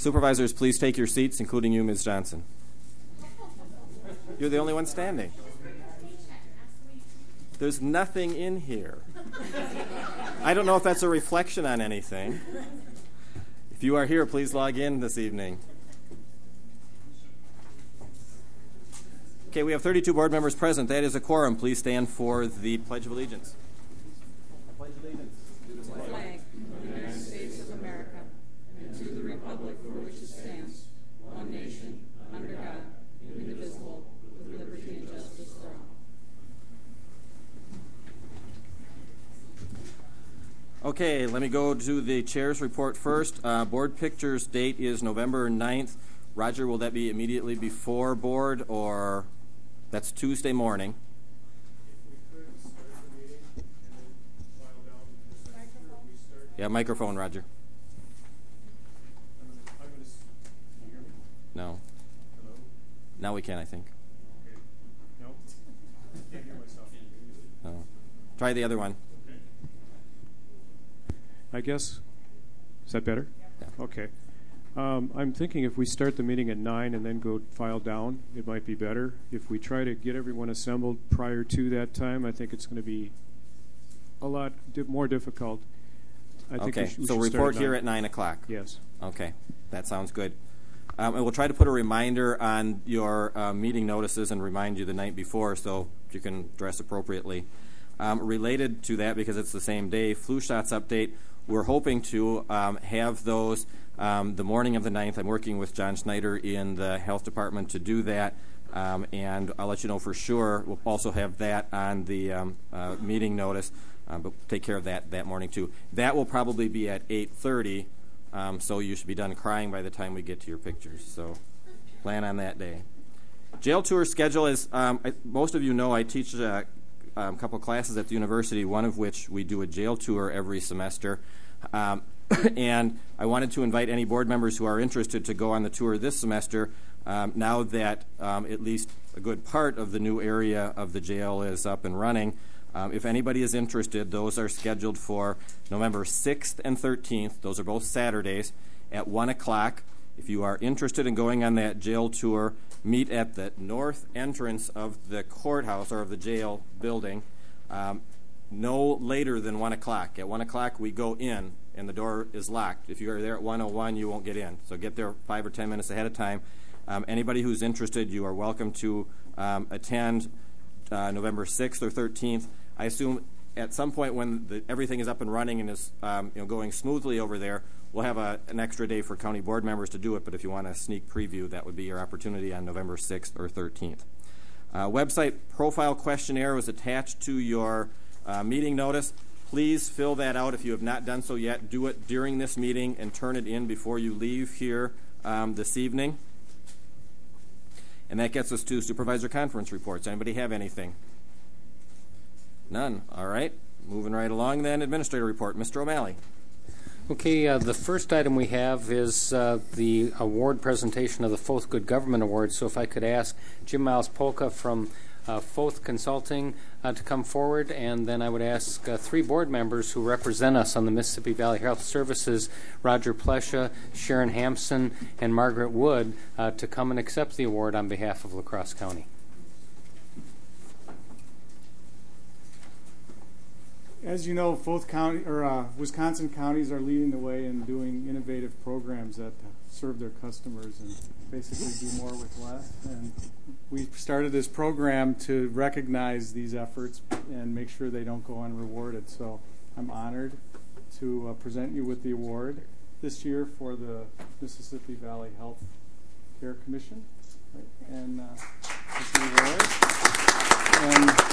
Supervisors, please take your seats, including you, Ms. Johnson. You're the only one standing. There's nothing in here. I don't know if that's a reflection on anything. If you are here, please log in this evening. Okay, we have 32 board members present. That is a quorum. Please stand for the Pledge of Allegiance. I pledge allegiance to the flag of the United States of America and to the republic for which it stands, one nation, under God, indivisible, with liberty and justice for all. Okay, let me go to the chair's report first. Board pictures date is November 9th. Roger, will that be immediately before board, or that's Tuesday morning? If we could start the meeting and then file down the microphone. We start. Yeah, microphone, Roger. Can you hear me? No. Hello? Now we can, I think. Okay. No? I can't hear myself. No. Try the other one. Okay. I guess. Is that better? Yeah. Okay. I'm thinking if we start the meeting at 9 and then go file down, it might be better. If we try to get everyone assembled prior to that time, I think it's going to be a lot more difficult. I think Okay, we so should report start here at 9 o'clock. Yes. Okay, that sounds good. And we'll try to put a reminder on your meeting notices and remind you the night before so you can dress appropriately. Related to that, because it's the same day, flu shots update, we're hoping to have those the morning of the 9th. I'm working with John Schneider in the health department to do that, and I'll let you know for sure. We'll also have that on the meeting notice, but we'll take care of that morning too. That will probably be at 8:30, so you should be done crying by the time we get to your pictures. So plan on that day. Jail tour schedule is, most of you know, I teach a couple classes at the university, one of which we do a jail tour every semester. And I wanted to invite any board members who are interested to go on the tour this semester, now that at least a good part of the new area of the jail is up and running. If anybody is interested, those are scheduled for November 6th and 13th. Those are both Saturdays at 1 o'clock. If you are interested in going on that jail tour, meet at the north entrance of the courthouse or of the jail building no later than 1 o'clock. At 1 o'clock, we go in, and the door is locked. If you are there at 1:01, you won't get in. So get there 5 or 10 minutes ahead of time. Anybody who's interested, you are welcome to attend November 6th or 13th. I assume at some point when everything is up and running and is going smoothly over there, we'll have an extra day for county board members to do it, but if you want a sneak preview, that would be your opportunity on November 6th or 13th. Website profile questionnaire was attached to your meeting notice. Please fill that out if you have not done so yet. Do it during this meeting and turn it in before you leave here this evening. And that gets us to supervisor conference reports. Anybody have anything? None. All right. Moving right along then. Administrator report. Mr. O'Malley. Okay, the first item we have is the award presentation of the Foth Good Government Award. So if I could ask Jim Miles Polka from Foth Consulting to come forward, and then I would ask three board members who represent us on the Mississippi Valley Health Services, Roger Plesha, Sharon Hampson, and Margaret Wood, to come and accept the award on behalf of La Crosse County. As you know, Foth County or Wisconsin counties are leading the way in doing innovative programs that serve their customers and basically do more with less. And we started this program to recognize these efforts and make sure they don't go unrewarded. So I'm honored to present you with the award this year for the Mississippi Valley Health Care Commission. Right? And this is the award. And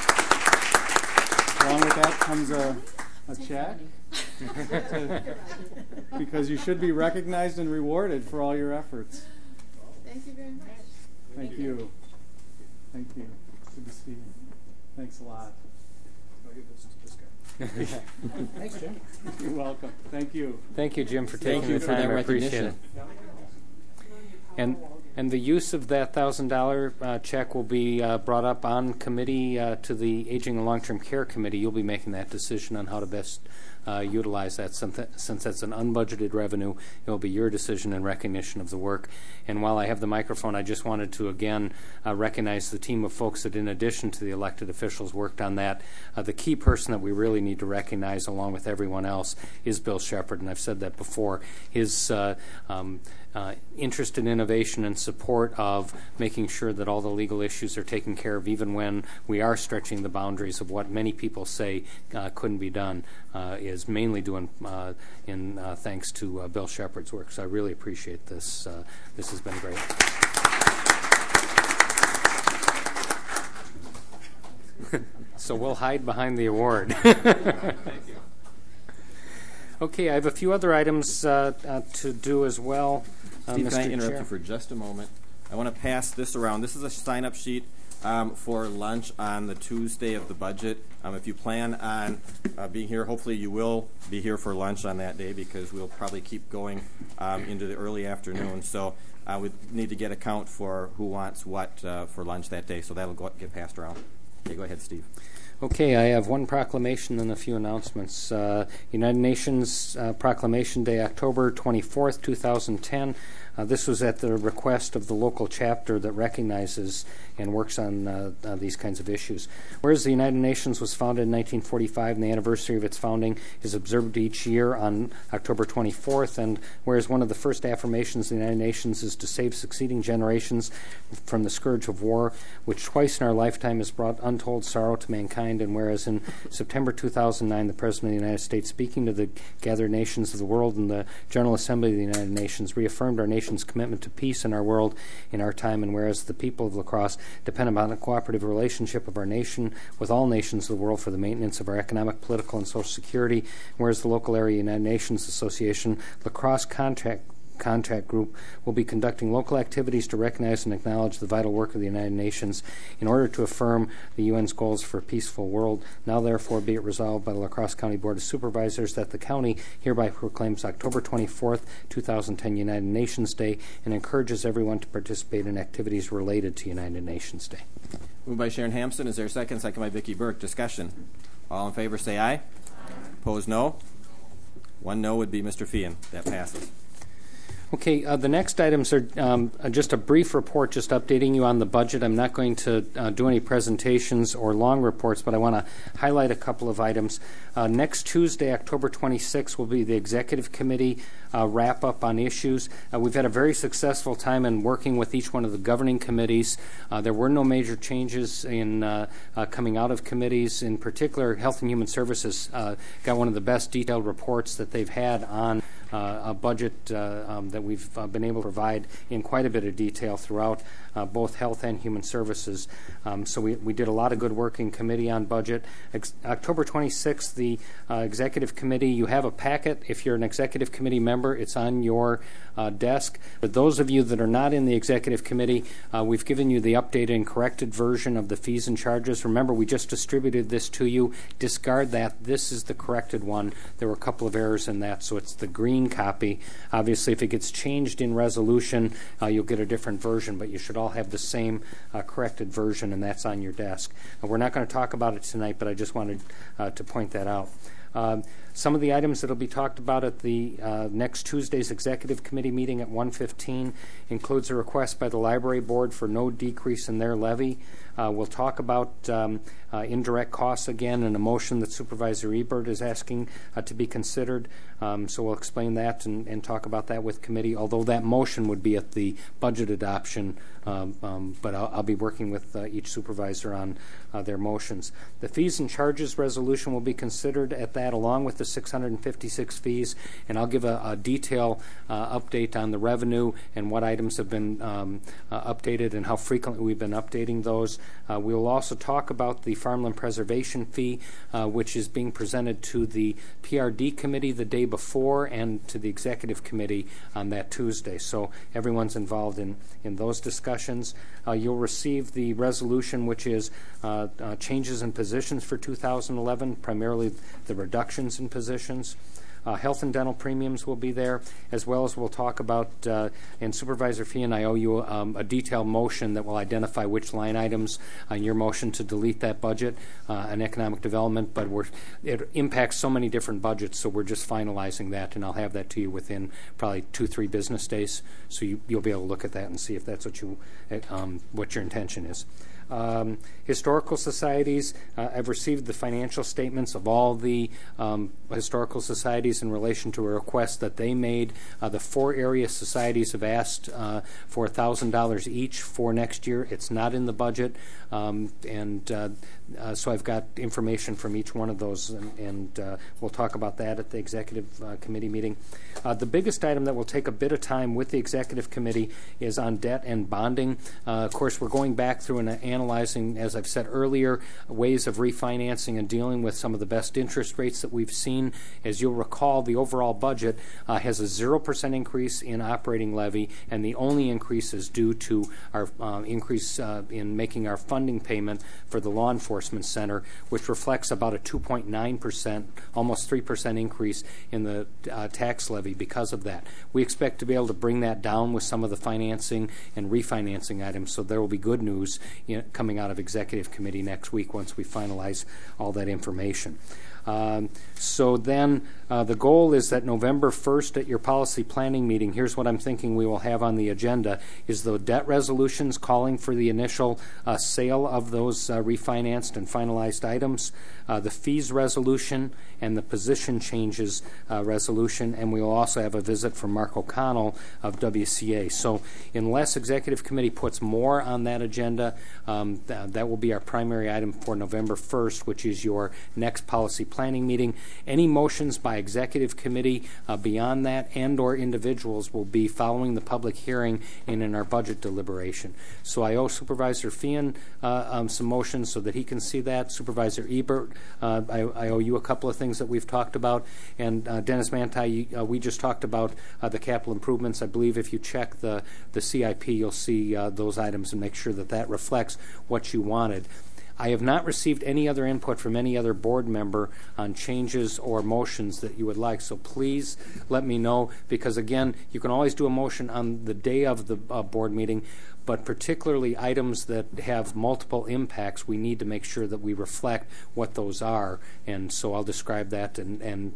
along with that comes a check because you should be recognized and rewarded for all your efforts. Thank you very much. Thank you. Thank you. Good to see you. Thanks a lot. I'll give this to this guy. Thanks, Jim. You're welcome. Thank you. Thank you, Jim, for taking the time. I appreciate it. And the use of that $1,000 check will be brought up on committee to the Aging and Long-Term Care Committee. You'll be making that decision on how to best utilize that. Since that's an unbudgeted revenue, it will be your decision in recognition of the work. And while I have the microphone, I just wanted to again recognize the team of folks that, in addition to the elected officials, worked on that. The key person that we really need to recognize, along with everyone else, is Bill Shepard, and I've said that before. His interest in innovation and support of making sure that all the legal issues are taken care of, even when we are stretching the boundaries of what many people say couldn't be done, is mainly doing in thanks to Bill Shepard's work. So I really appreciate this. This has been great. So we'll hide behind the award. Thank you. Okay, I have a few other items to do as well. Steve, can I Mr. interrupt Chair? you for just a moment? I want to pass this around. This is a sign-up sheet for lunch on the Tuesday of the budget. If you plan on being here, hopefully you will be here for lunch on that day, because we'll probably keep going into the early afternoon. So we need to get a count for who wants what for lunch that day. So that'll get passed around. Okay, go ahead, Steve. Okay, I have one proclamation and a few announcements. United Nations Proclamation Day, October 24th, 2010. This was at the request of the local chapter that recognizes and works on these kinds of issues. Whereas the United Nations was founded in 1945 and the anniversary of its founding is observed each year on October 24th, and whereas one of the first affirmations of the United Nations is to save succeeding generations from the scourge of war, which twice in our lifetime has brought untold sorrow to mankind, and whereas in September 2009 the President of the United States, speaking to the gathered nations of the world in the General Assembly of the United Nations, reaffirmed our nation's commitment to peace in our world in our time, and whereas the people of La Crosse depend upon a cooperative relationship of our nation with all nations of the world for the maintenance of our economic, political, and social security, whereas the local area United Nations Association La Crosse Contact Group will be conducting local activities to recognize and acknowledge the vital work of the United Nations in order to affirm the UN's goals for a peaceful world. Now, therefore, be it resolved by the La Crosse County Board of Supervisors that the county hereby proclaims October 24th, 2010 United Nations Day and encourages everyone to participate in activities related to United Nations Day. Moved by Sharon Hampson. Is there a second? Second by Vicki Burke. Discussion. All in favor say aye. Opposed, no. One no would be Mr. Feehan. That passes. Okay, the next items are just a brief report, just updating you on the budget. I'm not going to do any presentations or long reports, but I want to highlight a couple of items. Next Tuesday, October 26th, will be the Executive Committee wrap-up on issues. We've had a very successful time in working with each one of the governing committees. There were no major changes in coming out of committees. In particular, Health and Human Services got one of the best detailed reports that they've had on a budget that we've been able to provide in quite a bit of detail throughout both health and human services. So we did a lot of good work in committee on budget. October 26th, the executive committee, you have a packet. If you're an executive committee member, it's on your desk. For those of you that are not in the executive committee, we've given you the updated and corrected version of the fees and charges. Remember, we just distributed this to you. Discard that. This is the corrected one. There were a couple of errors in that, so it's the green copy. Obviously, if it gets changed in resolution, you'll get a different version, but you should all have the same corrected version, and that's on your desk. We're not going to talk about it tonight, but I just wanted to point that out. Some of the items that will be talked about at the next Tuesday's Executive Committee meeting at 1:15 includes a request by the Library Board for no decrease in their levy. We'll talk about indirect costs again, and a motion that Supervisor Ebert is asking to be considered. So we'll explain that and talk about that with committee, although that motion would be at the budget adoption, but I'll be working with each supervisor on their motions. The fees and charges resolution will be considered at that, along with the 656 fees, and I'll give a detailed update on the revenue and what items have been updated and how frequently we've been updating those. We will also talk about the farmland preservation fee, which is being presented to the PRD committee the day before and to the executive committee on that Tuesday. So everyone's involved in those discussions. You'll receive the resolution, which is changes in positions for 2011, primarily the reductions in positions. health and dental premiums will be there, as well as we'll talk about, and Supervisor Fian, I owe you a detailed motion that will identify which line items on your motion to delete that budget on economic development, but it impacts so many different budgets, so we're just finalizing that, and I'll have that to you within probably 2-3 business days, so you'll be able to look at that and see if that's what your intention is. Historical societies, I've received the financial statements of all the historical societies in relation to a request that they made. The 4 area societies have asked for $1,000 each for next year. It's not in the budget, so I've got information from each one of those, and we'll talk about that at the executive committee meeting. The biggest item that will take a bit of time with the executive committee is on debt and bonding. Of course, we're going back through and analyzing, as I've said earlier, ways of refinancing and dealing with some of the best interest rates that we've seen. As you'll recall, the overall budget has a 0% increase in operating levy, and the only increase is due to our increase in making our funding payment for the law enforcement center, which reflects about a 2.9%, almost 3% increase in the tax levy because of that. We expect to be able to bring that down with some of the financing and refinancing items, so there will be good news coming out of executive committee next week once we finalize all that information. So then the goal is that November 1st at your policy planning meeting, here's what I'm thinking we will have on the agenda, is the debt resolutions calling for the initial sale of those refinanced and finalized items, the fees resolution, and the position changes resolution, and we will also have a visit from Mark O'Connell of WCA. So unless executive committee puts more on that agenda, that will be our primary item for November 1st, which is your next policy planning meeting. Any motions by executive committee beyond that and or individuals will be following the public hearing and in our budget deliberation. So I owe Supervisor Fian some motions so that he can see that. Supervisor Ebert, I owe you a couple of things that we've talked about. And Dennis Manti, we just talked about the capital improvements. I believe if you check the CIP, you'll see those items and make sure that that reflects what you wanted. I have not received any other input from any other board member on changes or motions that you would like, so please let me know, because again, you can always do a motion on the day of the board meeting, but particularly items that have multiple impacts, we need to make sure that we reflect what those are, and so I'll describe that and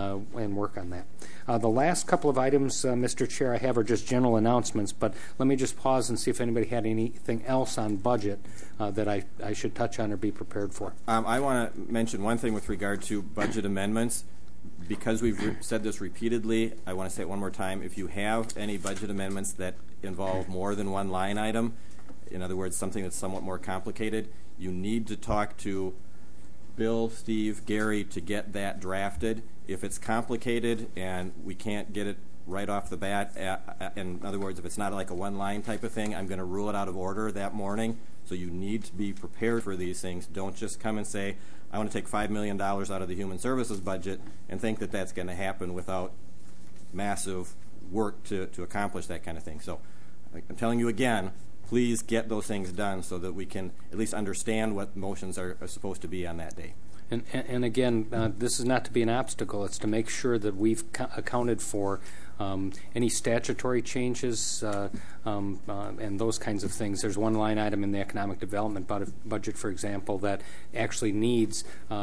work on that. The last couple of items, Mr. Chair, I have are just general announcements, but let me just pause and see if anybody had anything else on budget that I should touch on or be prepared for. I want to mention one thing with regard to budget amendments. Because we've said this repeatedly, I want to say it one more time. If you have any budget amendments that involve more than one line item, in other words, something that's somewhat more complicated, you need to talk to Bill, Steve, Gary to get that drafted. If it's complicated and we can't get it right off the bat, in other words, if it's not like a one-line type of thing, I'm going to rule it out of order that morning. So you need to be prepared for these things. Don't just come and say, I want to take $5 million out of the Human Services budget and think that that's going to happen without massive work to accomplish that kind of thing. So I'm telling you again, please get those things done so that we can at least understand what motions are supposed to be on that day. And again, this is not to be an obstacle. It's to make sure that we've accounted for any statutory changes and those kinds of things. There's one line item in the economic development budget, for example, that actually needs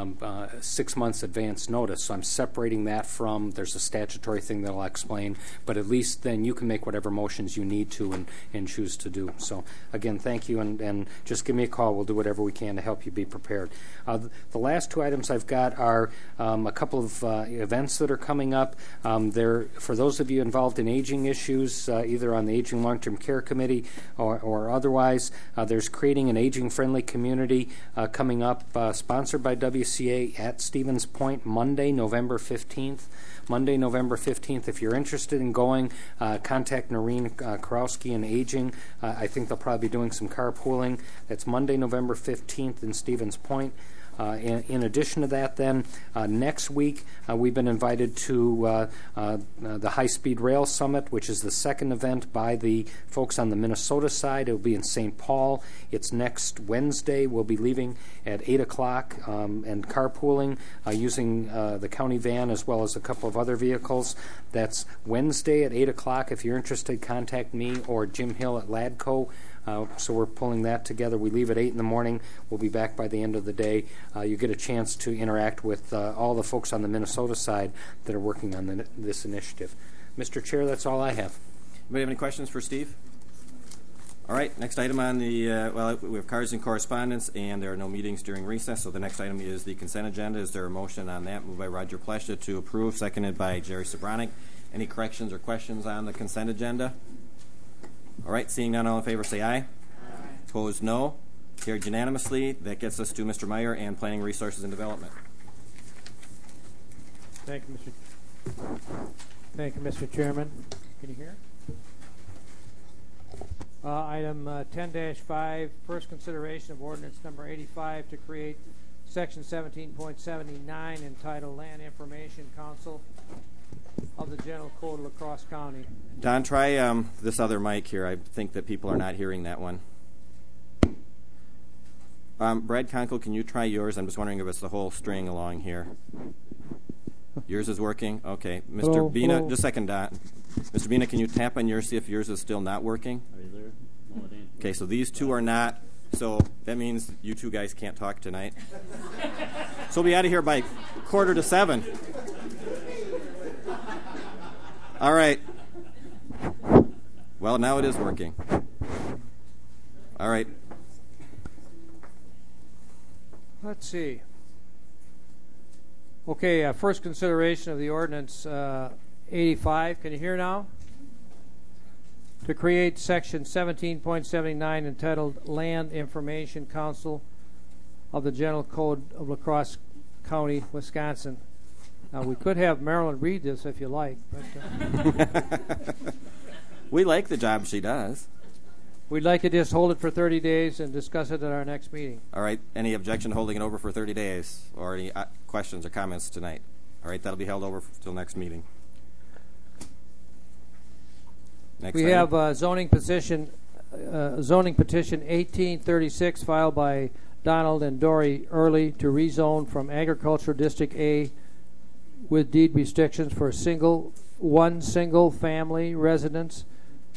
6 months advance notice. So I'm separating that from, there's a statutory thing that I'll explain, but at least then you can make whatever motions you need to and choose to do. So again, thank you, and just give me a call. We'll do whatever we can to help you be prepared. The last two items I've got are a couple of events that are coming up. For those of you involved in aging issues, either on the Aging Long-Term Care Committee or otherwise, there's Creating an Aging-Friendly Community coming up, sponsored by WCA at Stevens Point, Monday, November 15th. Monday, November 15th. If you're interested in going, contact Noreen Karowski in Aging. I think they'll probably be doing some carpooling. That's Monday, November 15th in Stevens Point. In addition to that, then, next week we've been invited to the High Speed Rail Summit, which is the second event by the folks on the Minnesota side. It will be in St. Paul. It's next Wednesday. We'll be leaving at 8 o'clock and carpooling using the county van as well as a couple of other vehicles. That's Wednesday at 8 o'clock. If you're interested, contact me or Jim Hill at LADCO. So we're pulling that together. We leave at 8 in the morning. We'll be back by the end of the day. You get a chance to interact with all the folks on the Minnesota side that are working on this initiative. Mr. Chair, that's all I have. Anybody have any questions for Steve? All right, next item on the, we have cards and correspondence, and there are no meetings during recess, so the next item is the consent agenda. Is there a motion on that? Moved by Roger Plesha to approve, seconded by Jerry Sobronic. Any corrections or questions on the consent agenda? All right, seeing none, all in favor say aye. Aye. Opposed, no. Carried unanimously. That gets us to Mr. Meyer and Planning, Resources, and Development. Thank you, Mr. Chairman. Can you hear? Item 10-5, first consideration of ordinance number 85 to create section 17.79 entitled Land Information Council of the General Code of La Crosse County. Don, try this other mic here. I think that people are not hearing that one. Brad Conkle, can you try yours? I'm just wondering if it's the whole string along here. Yours is working? Okay. Mr. Bina, just a second, Don. Mr. Bina, can you tap on yours, see if yours is still not working? Are you there? No, it ain't. Okay, so these two are not. So that means you two guys can't talk tonight. So we'll be out of here by 6:45. All right. Well, now it is working. All right. Let's see. Okay, first consideration of the ordinance 85. Can you hear now? To create section 17.79 entitled Land Information Council of the General Code of La Crosse County, Wisconsin. Now, we could have Marilyn read this if you like. But, we like the job she does. We'd like to just hold it for 30 days and discuss it at our next meeting. All right. Any objection to holding it over for 30 days or any questions or comments tonight? All right. That'll be held over till next meeting. Next we item. have zoning petition 1836 filed by Donald and Dory Early to rezone from Agricultural District A with deed restrictions for one single family residence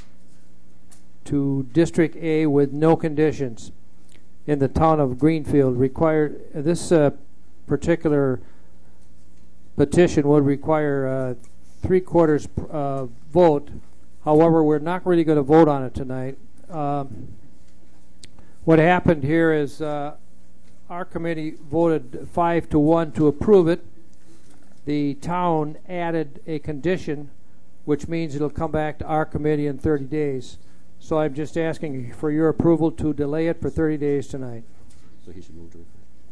to District A with no conditions in the town of Greenfield. This particular petition would require 3/4 vote. However, we're not really going to vote on it tonight. What happened here is our committee voted 5-1 to approve it. The town added a condition, which means it'll come back to our committee in 30 days. So I'm just asking for your approval to delay it for 30 days tonight. So he should move to refer.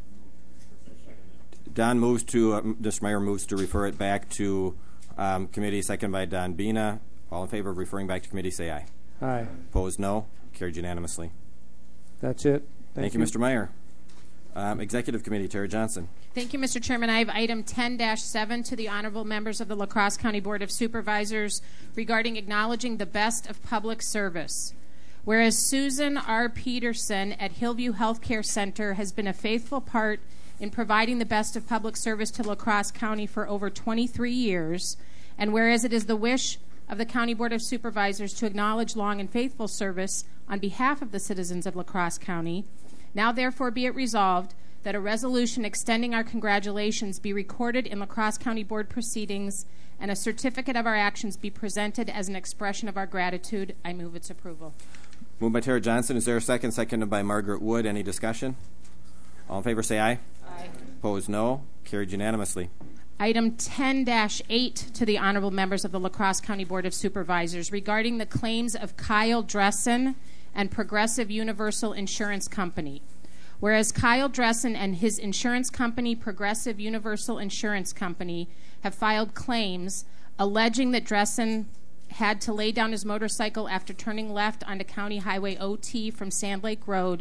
Don moves to, Mr. Meyer moves to refer it back to committee, second by Don Bina. All in favor of referring back to committee, say aye. Aye. Opposed, no. Carried unanimously. That's it. Thank you, Mr. Meyer. Executive Committee, Terry Johnson. Thank you, Mr. Chairman. I have item 10-7 to the honorable members of the La Crosse County Board of Supervisors regarding acknowledging the best of public service. Whereas Susan R. Peterson at Hillview Healthcare Center has been a faithful part in providing the best of public service to La Crosse County for over 23 years, and whereas it is the wish of the County Board of Supervisors to acknowledge long and faithful service on behalf of the citizens of La Crosse County, now therefore be it resolved that a resolution extending our congratulations be recorded in La Crosse County Board proceedings and a certificate of our actions be presented as an expression of our gratitude. I move its approval. Moved by Terry Johnson. Is there a second? Seconded by Margaret Wood. Any discussion? All in favor say aye. Aye. Opposed, no. Carried unanimously. Item 10-8 to the honorable members of the La Crosse County Board of Supervisors regarding the claims of Kyle Dressen and Progressive Universal Insurance Company. Whereas Kyle Dressen and his insurance company, Progressive Universal Insurance Company, have filed claims alleging that Dressen had to lay down his motorcycle after turning left onto County Highway OT from Sand Lake Road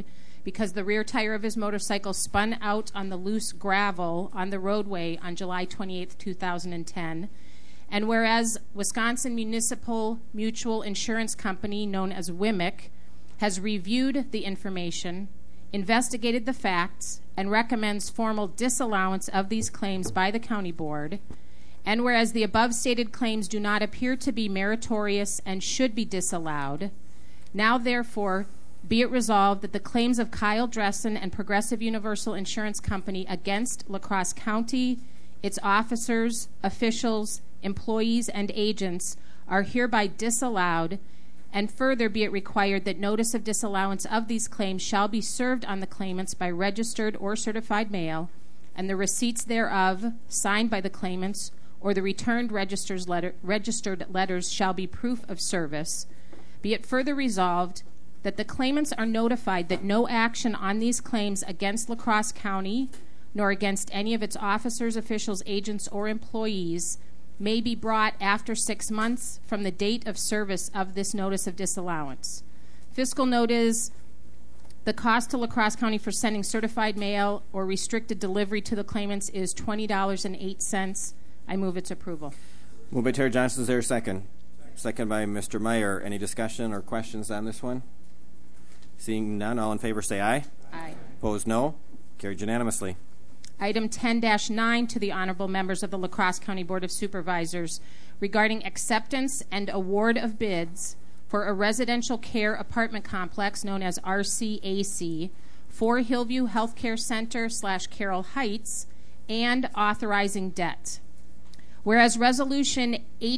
because the rear tire of his motorcycle spun out on the loose gravel on the roadway on July 28, 2010. And whereas Wisconsin Municipal Mutual Insurance Company, known as WMIC, has reviewed the information, investigated the facts, and recommends formal disallowance of these claims by the county board, and whereas the above stated claims do not appear to be meritorious and should be disallowed, now therefore be it resolved that the claims of Kyle Dressen and Progressive Universal Insurance Company against La Crosse County, its officers, officials, employees, and agents are hereby disallowed, and further be it required that notice of disallowance of these claims shall be served on the claimants by registered or certified mail, and the receipts thereof, signed by the claimants, or the returned registered letters shall be proof of service. Be it further resolved that the claimants are notified that no action on these claims against La Crosse County, nor against any of its officers, officials, agents, or employees, may be brought after 6 months from the date of service of this notice of disallowance. Fiscal note is the cost to La Crosse County for sending certified mail or restricted delivery to the claimants is $20.08. I move its approval. Moved by Terry Johnson. Is there a second? Second by Mr. Meyer. Any discussion or questions on this one? Seeing none, all in favor say aye. Aye. Opposed, no. Carried unanimously. Item 10-9 to the honorable members of the La Crosse County Board of Supervisors regarding acceptance and award of bids for a residential care apartment complex known as RCAC for Hillview Healthcare Center / Carroll Heights and authorizing debt. Whereas Resolution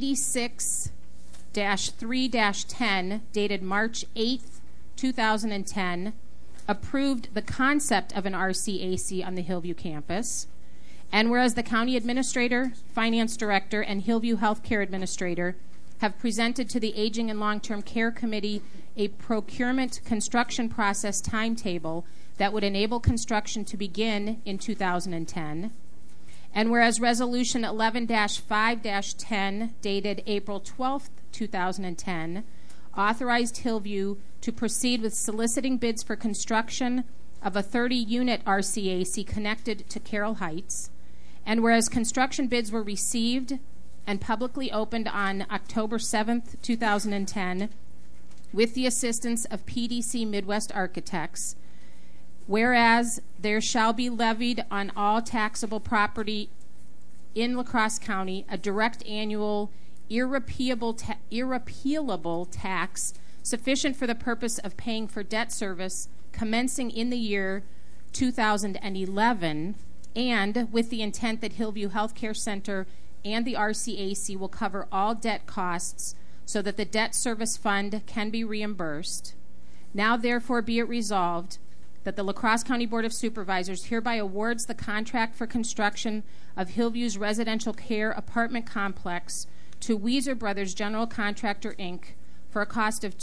86-3-10 dated March 8, 2010 approved the concept of an RCAC on the Hillview campus, and whereas the county administrator, finance director, and Hillview healthcare administrator have presented to the Aging and Long-Term Care Committee a procurement construction process timetable that would enable construction to begin in 2010, and whereas Resolution 11-5-10 dated April 12, 2010 authorized Hillview to proceed with soliciting bids for construction of a 30-unit RCAC connected to Carroll Heights, and whereas construction bids were received and publicly opened on October 7, 2010 with the assistance of PDC Midwest Architects, whereas there shall be levied on all taxable property in La Crosse County a direct annual irrepealable tax sufficient for the purpose of paying for debt service commencing in the year 2011, and with the intent that Hillview Healthcare Center and the RCAC will cover all debt costs so that the debt service fund can be reimbursed. Now therefore be it resolved that the La Crosse County Board of Supervisors hereby awards the contract for construction of Hillview's residential care apartment complex to Weiser Brothers General Contractor, Inc. for a cost of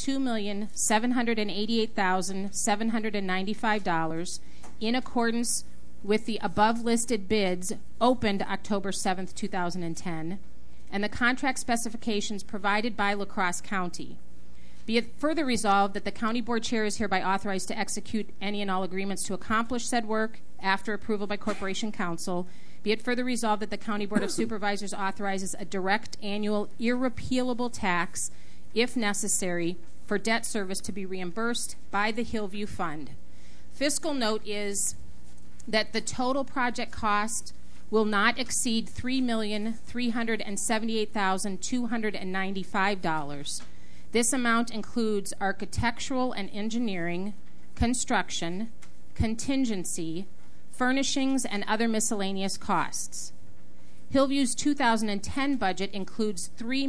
$2,788,795 in accordance with the above listed bids opened October 7, 2010, and the contract specifications provided by La Crosse County. Be it further resolved that the County Board Chair is hereby authorized to execute any and all agreements to accomplish said work after approval by Corporation Council. Be it further resolved that the County Board of Supervisors authorizes a direct annual irrepealable tax, if necessary, for debt service to be reimbursed by the Hillview Fund. Fiscal note is that the total project cost will not exceed $3,378,295. This amount includes architectural and engineering, construction, contingency, furnishings, and other miscellaneous costs. Hillview's 2010 budget includes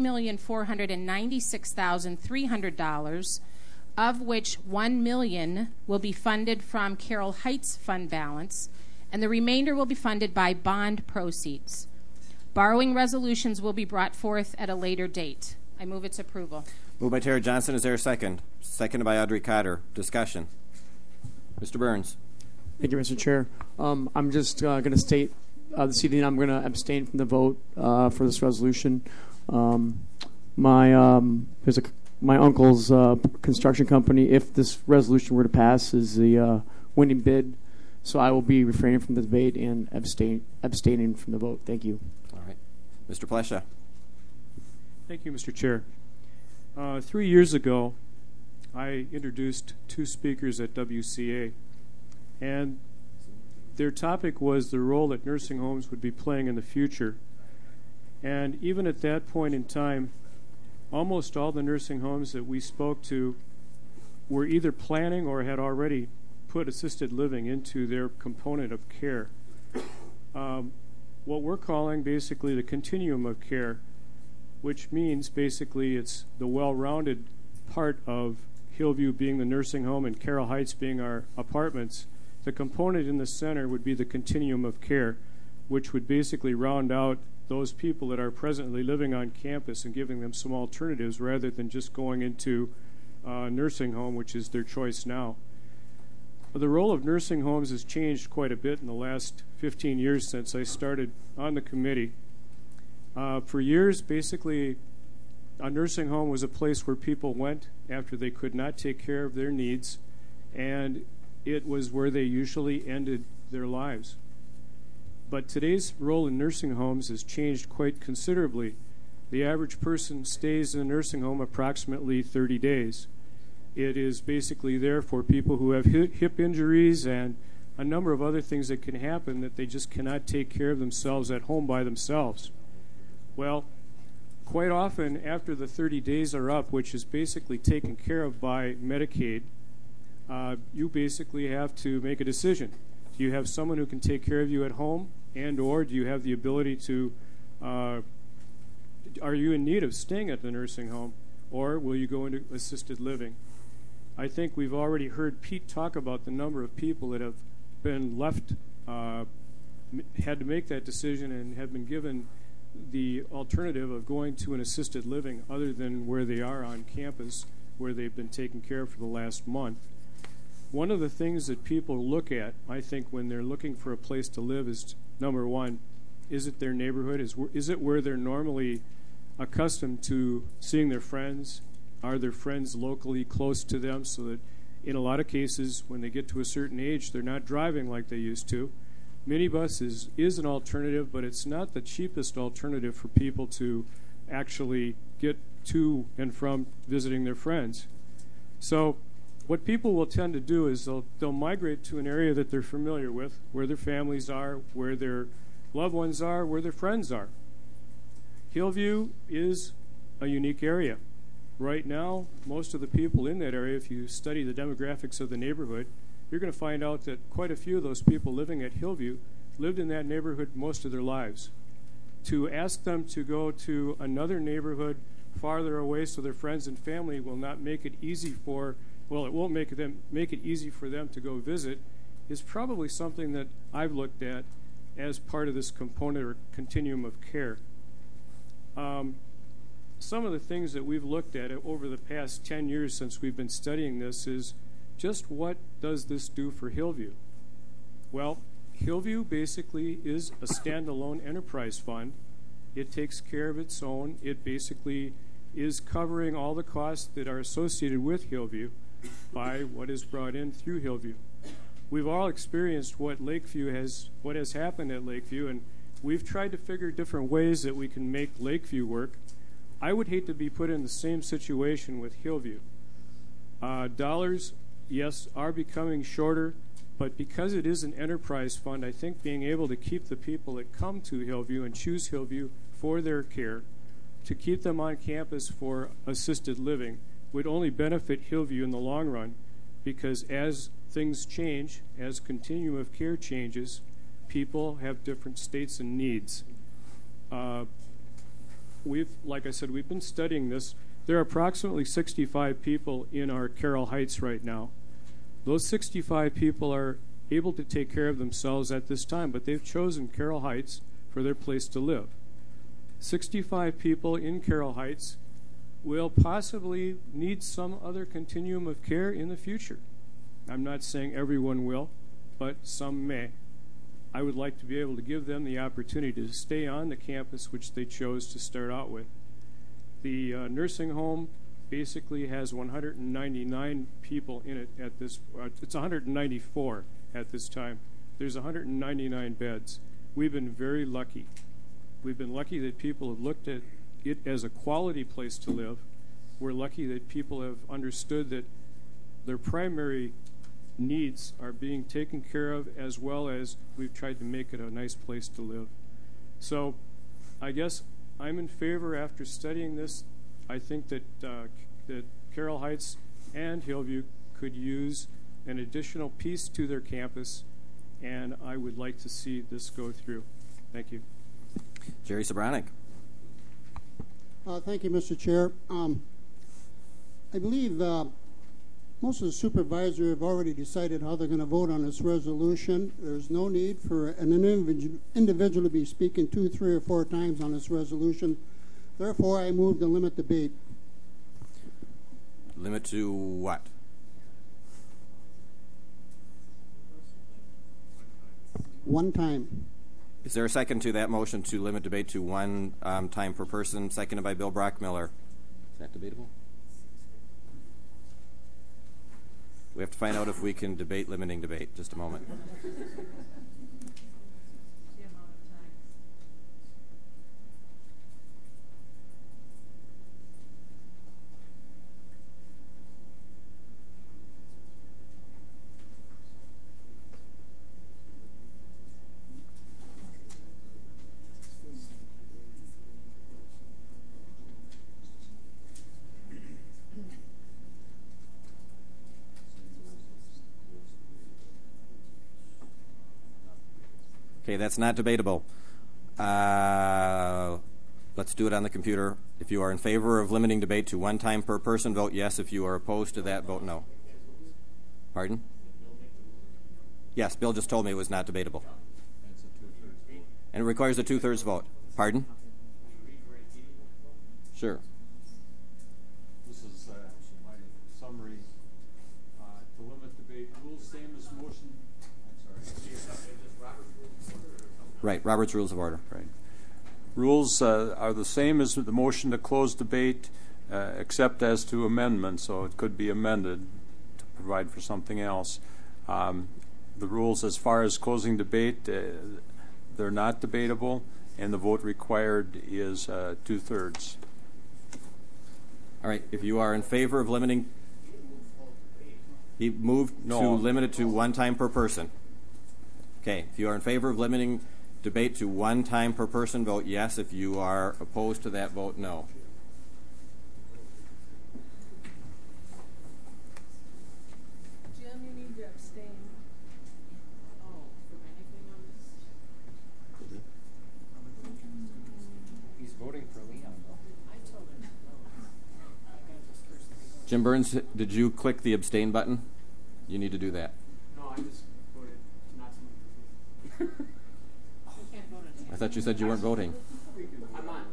$3,496,300, of which $1 million will be funded from Carroll Heights fund balance, and the remainder will be funded by bond proceeds. Borrowing resolutions will be brought forth at a later date. I move its approval. Moved by Terry Johnson. Is there a second? Seconded by Audrey Cotter. Discussion. Mr. Burns. Thank you, Mr. Chair. I'm just going to state this evening I'm going to abstain from the vote for this resolution. My uncle's construction company, if this resolution were to pass, is the winning bid. So I will be refraining from the debate and abstaining from the vote. Thank you. All right. Mr. Plesha. Thank you, Mr. Chair. 3 years ago, I introduced two speakers at WCA, and their topic was the role that nursing homes would be playing in the future. And even at that point in time, almost all the nursing homes that we spoke to were either planning or had already put assisted living into their component of care. What we're calling basically the continuum of care, which means basically it's the well-rounded part of Hillview being the nursing home and Carroll Heights being our apartments. The component in the center would be the continuum of care, which would basically round out those people that are presently living on campus and giving them some alternatives rather than just going into a nursing home, which is their choice now. The role of nursing homes has changed quite a bit in the last 15 years since I started on the committee. For years, basically, a nursing home was a place where people went after they could not take care of their needs, and it was where they usually ended their lives. But today's role in nursing homes has changed quite considerably. The average person stays in a nursing home approximately 30 days. It is basically there for people who have hip injuries and a number of other things that can happen that they just cannot take care of themselves at home by themselves. Well, quite often after the 30 days are up, which is basically taken care of by Medicaid, you basically have to make a decision. Do you have someone who can take care of you at home, and or do you have the ability to, are you in need of staying at the nursing home, or will you go into assisted living? I think we've already heard Pete talk about the number of people that have been left, had to make that decision and have been given the alternative of going to an assisted living other than where they are on campus, where they've been taken care of for the last month. One of the things that people look at, I think, when they're looking for a place to live is, number one, is it their neighborhood? Is it where they're normally accustomed to seeing their friends? Are their friends locally close to them so that in a lot of cases, when they get to a certain age, they're not driving like they used to? Minibus is an alternative, but it's not the cheapest alternative for people to actually get to and from visiting their friends. So what people will tend to do is they'll migrate to an area that they're familiar with, where their families are, where their loved ones are, where their friends are. Hillview is a unique area. Right now, most of the people in that area, if you study the demographics of the neighborhood, you're going to find out that quite a few of those people living at Hillview lived in that neighborhood most of their lives. To ask them to go to another neighborhood farther away so their friends and family will not make it easy for, well, it won't make it easy for them to go visit, is probably something that I've looked at as part of this component or continuum of care. Some of the things that we've looked at over the past 10 years since we've been studying this is just what does this do for Hillview? Well, Hillview basically is a standalone enterprise fund. It takes care of its own. It basically is covering all the costs that are associated with Hillview by what is brought in through Hillview. We've all experienced what has happened at Lakeview, and we've tried to figure different ways that we can make Lakeview work. I would hate to be put in the same situation with Hillview. Dollars, yes, are becoming shorter, but because it is an enterprise fund, I think being able to keep the people that come to Hillview and choose Hillview for their care, to keep them on campus for assisted living, would only benefit Hillview in the long run, because as things change, as continuum of care changes, people have different states and needs. Like I said, we've been studying this. There are approximately 65 people in our Carroll Heights right now. Those 65 people are able to take care of themselves at this time, but they've chosen Carroll Heights for their place to live. 65 people in Carroll Heights will possibly need some other continuum of care in the future. I'm not saying everyone will, but some may. I would like to be able to give them the opportunity to stay on the campus which they chose to start out with. The nursing home basically has 199 people in it at this. It's 194 at this time. There's 199 beds. We've been very lucky. We've been lucky that people have looked at it as a quality place to live. We're lucky that people have understood that their primary needs are being taken care of, as well as we've tried to make it a nice place to live. So I guess I'm in favor after studying this. I think that that Carroll Heights and Hillview could use an additional piece to their campus, and I would like to see this go through. Thank you. Jerry Sobranic. Thank you, Mr. Chair. I believe most of the supervisors have already decided how they're going to vote on this resolution. There's no need for an individual to be speaking 2, 3, or 4 times on this resolution. Therefore, I move to limit debate. Limit to what? One time. Is there a second to that motion to limit debate to one time per person, seconded by Bill Brockmiller? Is that debatable? We have to find out if we can debate limiting debate. Just a moment. Okay, that's not debatable. Let's do it on the computer. If you are in favor of limiting debate to one time per person, vote yes. If you are opposed to that, vote no. Pardon? Yes, Bill just told me it was not debatable. And it requires a 2/3 vote. Pardon? Sure. This is my summary. To limit debate, rules same as motion. I'm sorry. Right, Robert's Rules of Order. Right. Rules are the same as the motion to close debate, except as to amendment, so it could be amended to provide for something else. The rules as far as closing debate, they're not debatable, and the vote required is 2/3. All right, if you are in favor of limiting, he moved to limit it to one time per person. Okay, if you are in favor of limiting debate to one time per person, vote yes. If you are opposed to that, vote no. Jim, you need to abstain. Oh, from anything on this? He's voting for Leon, though. I told him no. Jim Burns, did you click the abstain button? You need to do that. No, I just voted not to move. I thought you said you weren't voting. I'm on.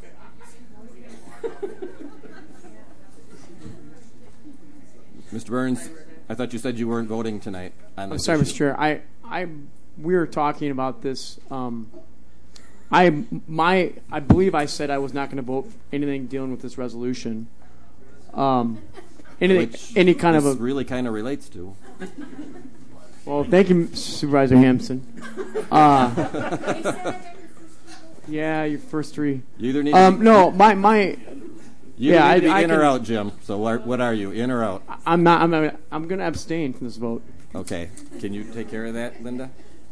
Mr. Burns, I thought you said you weren't voting tonight on this Sorry, issue. Mr. Chair. We were talking about this. I believe I said I was not going to vote for anything dealing with this resolution. Any kind of a really kind of relates to. Well, thank you, Supervisor Hampson. Yeah, your first 3. You either need no, my you yeah, need to be I in or can- out, Jim. So what are you, in or out? I'm not. I'm going to abstain from this vote. Okay. Can you take care of that, Linda?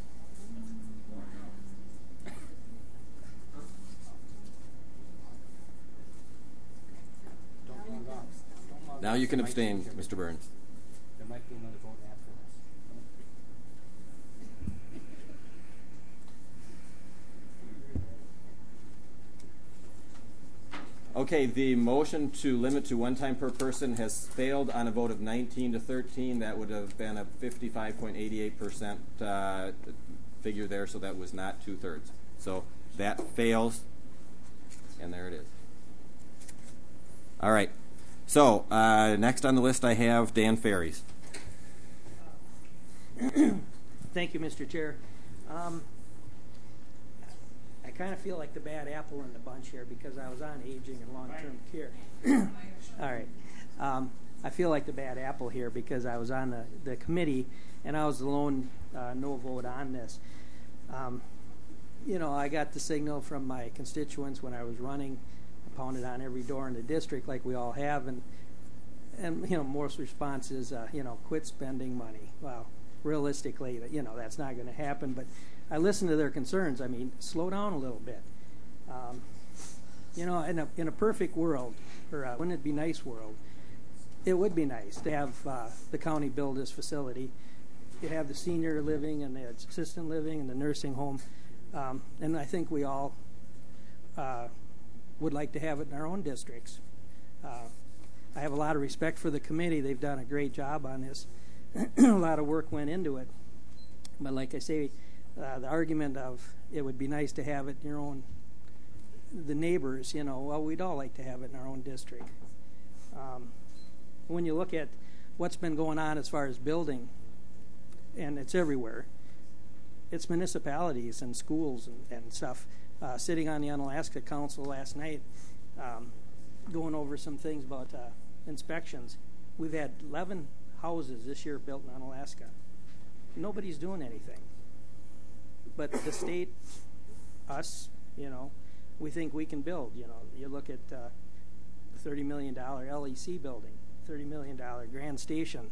Now you can abstain, Mr. Burns. There might be another vote after this. Okay, the motion to limit to one time per person has failed on a vote of 19 to 13. That would have been a 55.88% figure there, so that was not 2/3. So that fails, and there it is. All right. So next on the list I have Dan Ferries. Thank you, Mr. Chair. I kind of feel like the bad apple in the bunch here because I was on aging and long-term care. All right. I feel like the bad apple here because I was on the committee and I was the lone no vote on this. I got the signal from my constituents when I was running. I pounded on every door in the district like we all have, and most response is, quit spending money. Well, realistically, that's not going to happen, but I listened to their concerns. I mean, slow down a little bit. In a perfect world, or wouldn't it be nice world, it would be nice to have the county build this facility. You have the senior living and the assistant living and the nursing home. And I think we all would like to have it in our own districts. I have a lot of respect for the committee. They've done a great job on this. A lot of work went into it. But like I say, the argument of it would be nice to have it in your own, the neighbors, well, we'd all like to have it in our own district. When you look at what's been going on as far as building, and it's everywhere, it's municipalities and schools and stuff. Sitting on the Unalaska Council last night, going over some things about inspections. We've had 11 houses this year built in Unalaska. Nobody's doing anything. But the state, us, we think we can build. You look at the $30 million LEC building, $30 million Grand Station,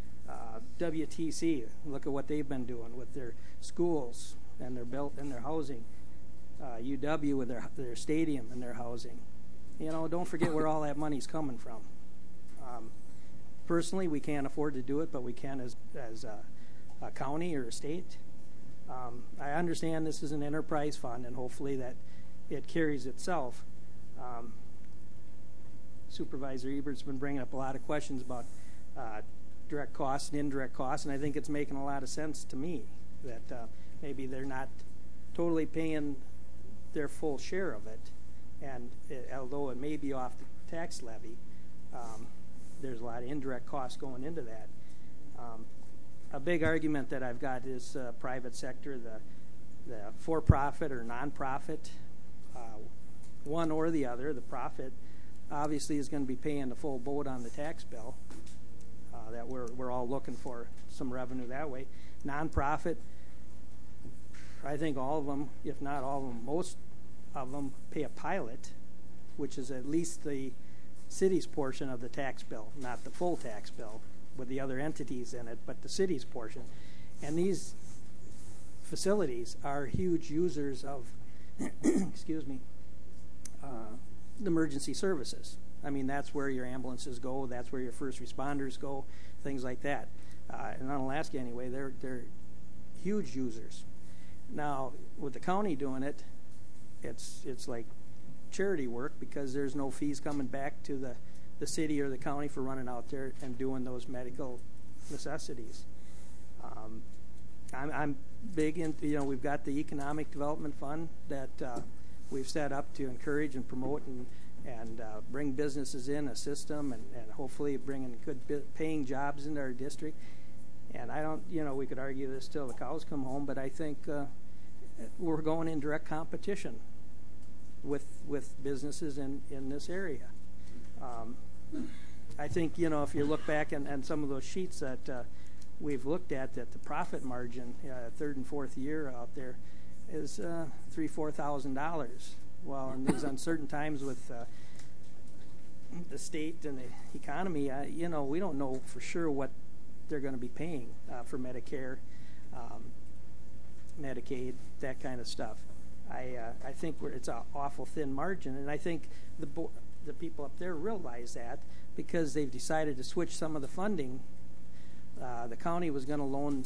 WTC. Look at what they've been doing with their schools and their housing. UW with their stadium and their housing. Don't forget where all that money's coming from. Personally, we can't afford to do it, but we can as a county or a state. I understand this is an enterprise fund, and hopefully that it carries itself. Supervisor Ebert's been bringing up a lot of questions about direct costs and indirect costs, and I think it's making a lot of sense to me that maybe they're not totally paying their full share of it, and although it may be off the tax levy, there's a lot of indirect costs going into that. A big argument that I've got is private sector, the for-profit or non-profit, one or the other. The profit obviously is going to be paying the full boat on the tax bill. That we're all looking for some revenue that way. Non-profit, I think all of them, if not all of them, most of them pay a pilot, which is at least the city's portion of the tax bill, not the full tax bill with the other entities in it, but the city's portion. And these facilities are huge users of, excuse me, emergency services. I mean, that's where your ambulances go, that's where your first responders go, things like that. In Unalaska anyway, they're huge users. Now, with the county doing it, it's like charity work because there's no fees coming back to the city or the county for running out there and doing those medical necessities. I'm big into, we've got the Economic Development Fund that we've set up to encourage and promote and bring businesses in, assist them, and hopefully bringing good paying jobs into our district. And I don't, we could argue this till the cows come home, but I think we're going in direct competition with businesses in this area. I think, if you look back and some of those sheets that we've looked at, that the profit margin, third and fourth year out there, is $3,000-4,000. Well, in these uncertain times with the state and the economy, we don't know for sure what they're going to be paying for Medicare, Medicaid, that kind of stuff. I think it's an awful thin margin, and I think the people up there realize that because they've decided to switch some of the funding. The county was going to loan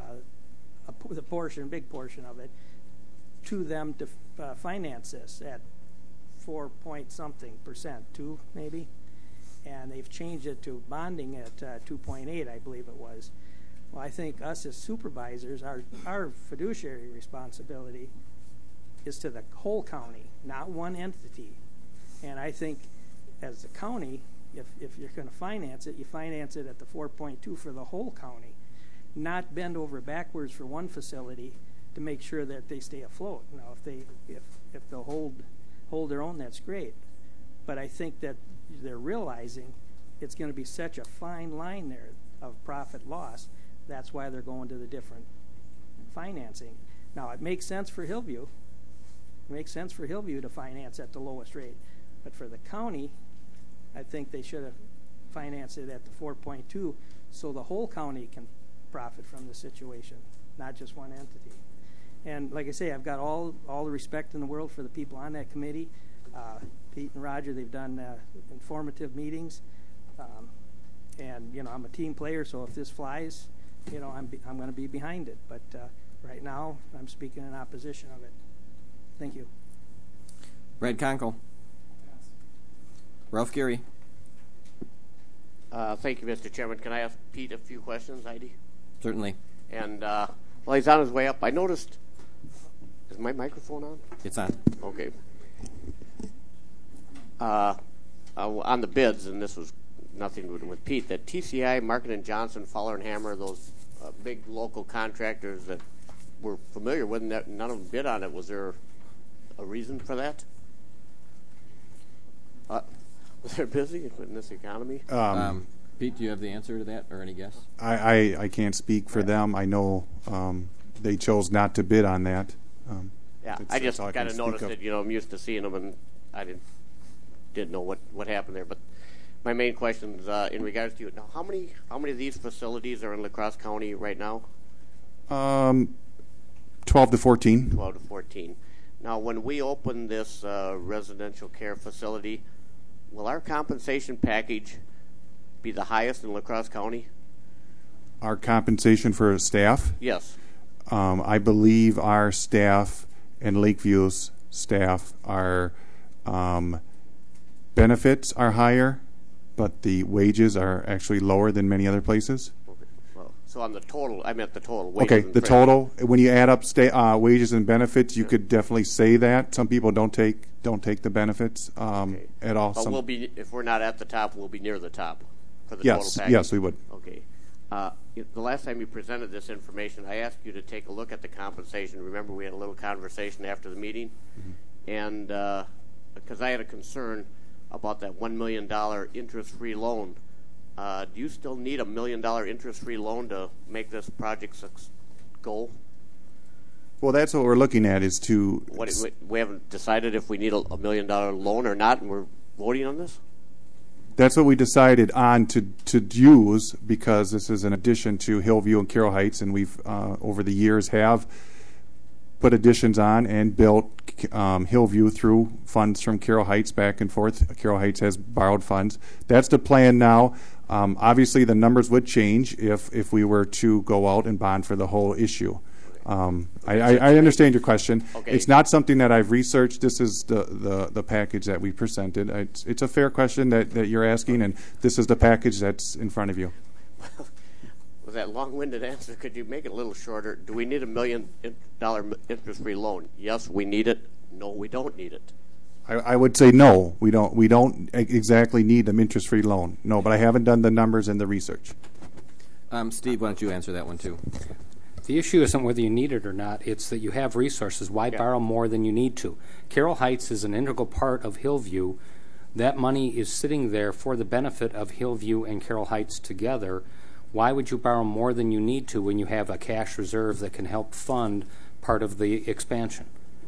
a big portion of it, to them to finance this at 4-point-something%, 2 maybe, and they've changed it to bonding at 2.8, I believe it was. Well, I think us as supervisors, our fiduciary responsibility is to the whole county, not one entity. And I think as the county, if you're going to finance it, you finance it at the 4.2 for the whole county, not bend over backwards for one facility to make sure that they stay afloat. Now, if if they'll hold their own, that's great. But I think that they're realizing it's going to be such a fine line there of profit loss. That's why they're going to the different financing. Now, it makes sense for Hillview. It makes sense for Hillview to finance at the lowest rate. But for the county, I think they should have financed it at the 4.2 so the whole county can profit from the situation, not just one entity. And like I say, I've got all the respect in the world for the people on that committee. Pete and Roger, they've done informative meetings. And, you know, I'm a team player, so if this flies, you know, I'm going to be behind it. But right now, I'm speaking in opposition of it. Thank you. Brad Conkle. Yes. Ralph Geary. Thank you, Mr. Chairman. Can I ask Pete a few questions, Heidi? Certainly. And while he's on his way up, I noticed, is my microphone on? It's on. Okay. On the bids, and this was nothing to do with Pete, that TCI, Markin & Johnson, Fowler & Hammer, those big local contractors that we're familiar with, none of them bid on it. Was there a reason for that? Was they busy in this economy? Pete, do you have the answer to that, or any guess? I can't speak for them. I know they chose not to bid on that. Yeah, I just kind of noticed it. You know, I'm used to seeing them, and I didn't know what happened there. But my main question is in regards to you. Now, how many of these facilities are in La Crosse County right now? 12 to 14. 12 to 14. Now, when we open this residential care facility, will our compensation package be the highest in La Crosse County? Our compensation for staff? Yes. I believe our staff and Lakeview's staff are benefits are higher, but the wages are actually lower than many other places. Okay. Well, so on the total, I meant the total. Wages okay, the total. When you add up wages and benefits, you could definitely say that. Some people don't take the benefits okay. At all. But we'll be, if we're not at the top, we'll be near the top for the yes, total package. Yes, we would. Okay. The last time you presented this information, I asked you to take a look at the compensation. Remember, we had a little conversation after the meeting, and because I had a concern about that $1 million interest-free loan. Do you still need $1 million interest-free loan to make this project go? Well, that's what we're looking at is to... We haven't decided if we need a $1 million loan or not, and we're voting on this? That's what we decided on to use because this is an addition to Hillview and Carroll Heights, and we've, over the years, have put additions on and built Hillview through funds from Carroll Heights back and forth. Carroll Heights has borrowed funds. That's the plan now. Obviously, the numbers would change if we were to go out and bond for the whole issue. I understand your question. Okay. It's not something that I've researched. This is the package that we presented. It's a fair question that you're asking, and this is the package that's in front of you. With that long-winded answer, could you make it a little shorter? Do we need $1 million interest-free loan? Yes, we need it. No, we don't need it. I would say no. We don't exactly need an interest-free loan. No, but I haven't done the numbers and the research. Steve, why don't you answer that one too? The issue isn't whether you need it or not. It's that you have resources. Why borrow more than you need to? Carroll Heights is an integral part of Hillview. That money is sitting there for the benefit of Hillview and Carroll Heights together. Why would you borrow more than you need to when you have a cash reserve that can help fund part of the expansion?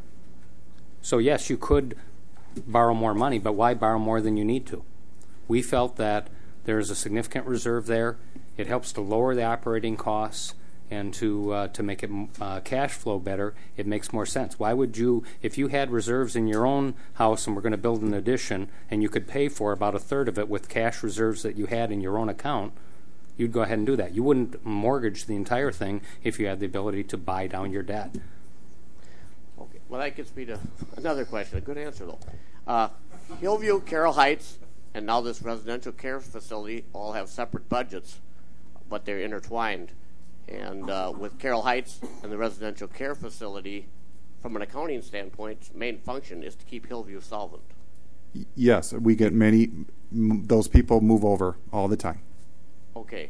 So, yes, you could borrow more money, but why borrow more than you need to? We felt that there is a significant reserve there. It helps to lower the operating costs and to make it cash flow better. It makes more sense. Why would you, if you had reserves in your own house and we're going to build an addition and you could pay for about a third of it with cash reserves that you had in your own account, you'd go ahead and do that. You wouldn't mortgage the entire thing if you had the ability to buy down your debt. Okay. Well, that gets me to another question. A good answer, though. Hillview, Carroll Heights, and now this residential care facility all have separate budgets, but they're intertwined. And with Carroll Heights and the residential care facility, from an accounting standpoint, its main function is to keep Hillview solvent. Yes, we get those people move over all the time. Okay.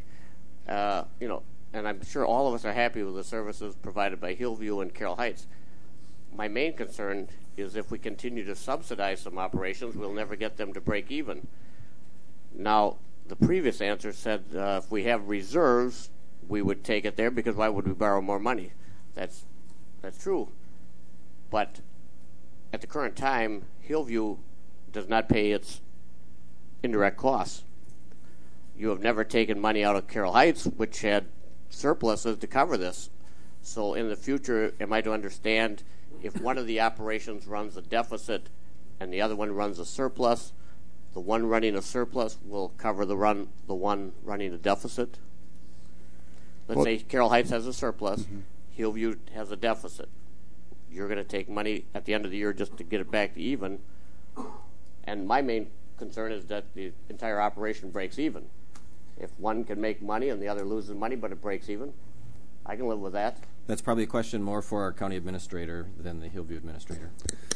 And I'm sure all of us are happy with the services provided by Hillview and Carroll Heights. My main concern is if we continue to subsidize some operations, we'll never get them to break even. Now, the previous answer said if we have reserves, we would take it there because why would we borrow more money? That's true. But at the current time, Hillview does not pay its indirect costs. You have never taken money out of Carroll Heights, which had surpluses to cover this. So in the future, am I to understand if one of the operations runs a deficit and the other one runs a surplus, the one running a surplus will cover the one running a deficit? Let's say Carroll Heights has a surplus, Hillview has a deficit. You're going to take money at the end of the year just to get it back to even. And my main concern is that the entire operation breaks even. If one can make money and the other loses money, but it breaks even, I can live with that. That's probably a question more for our county administrator than the Hillview administrator.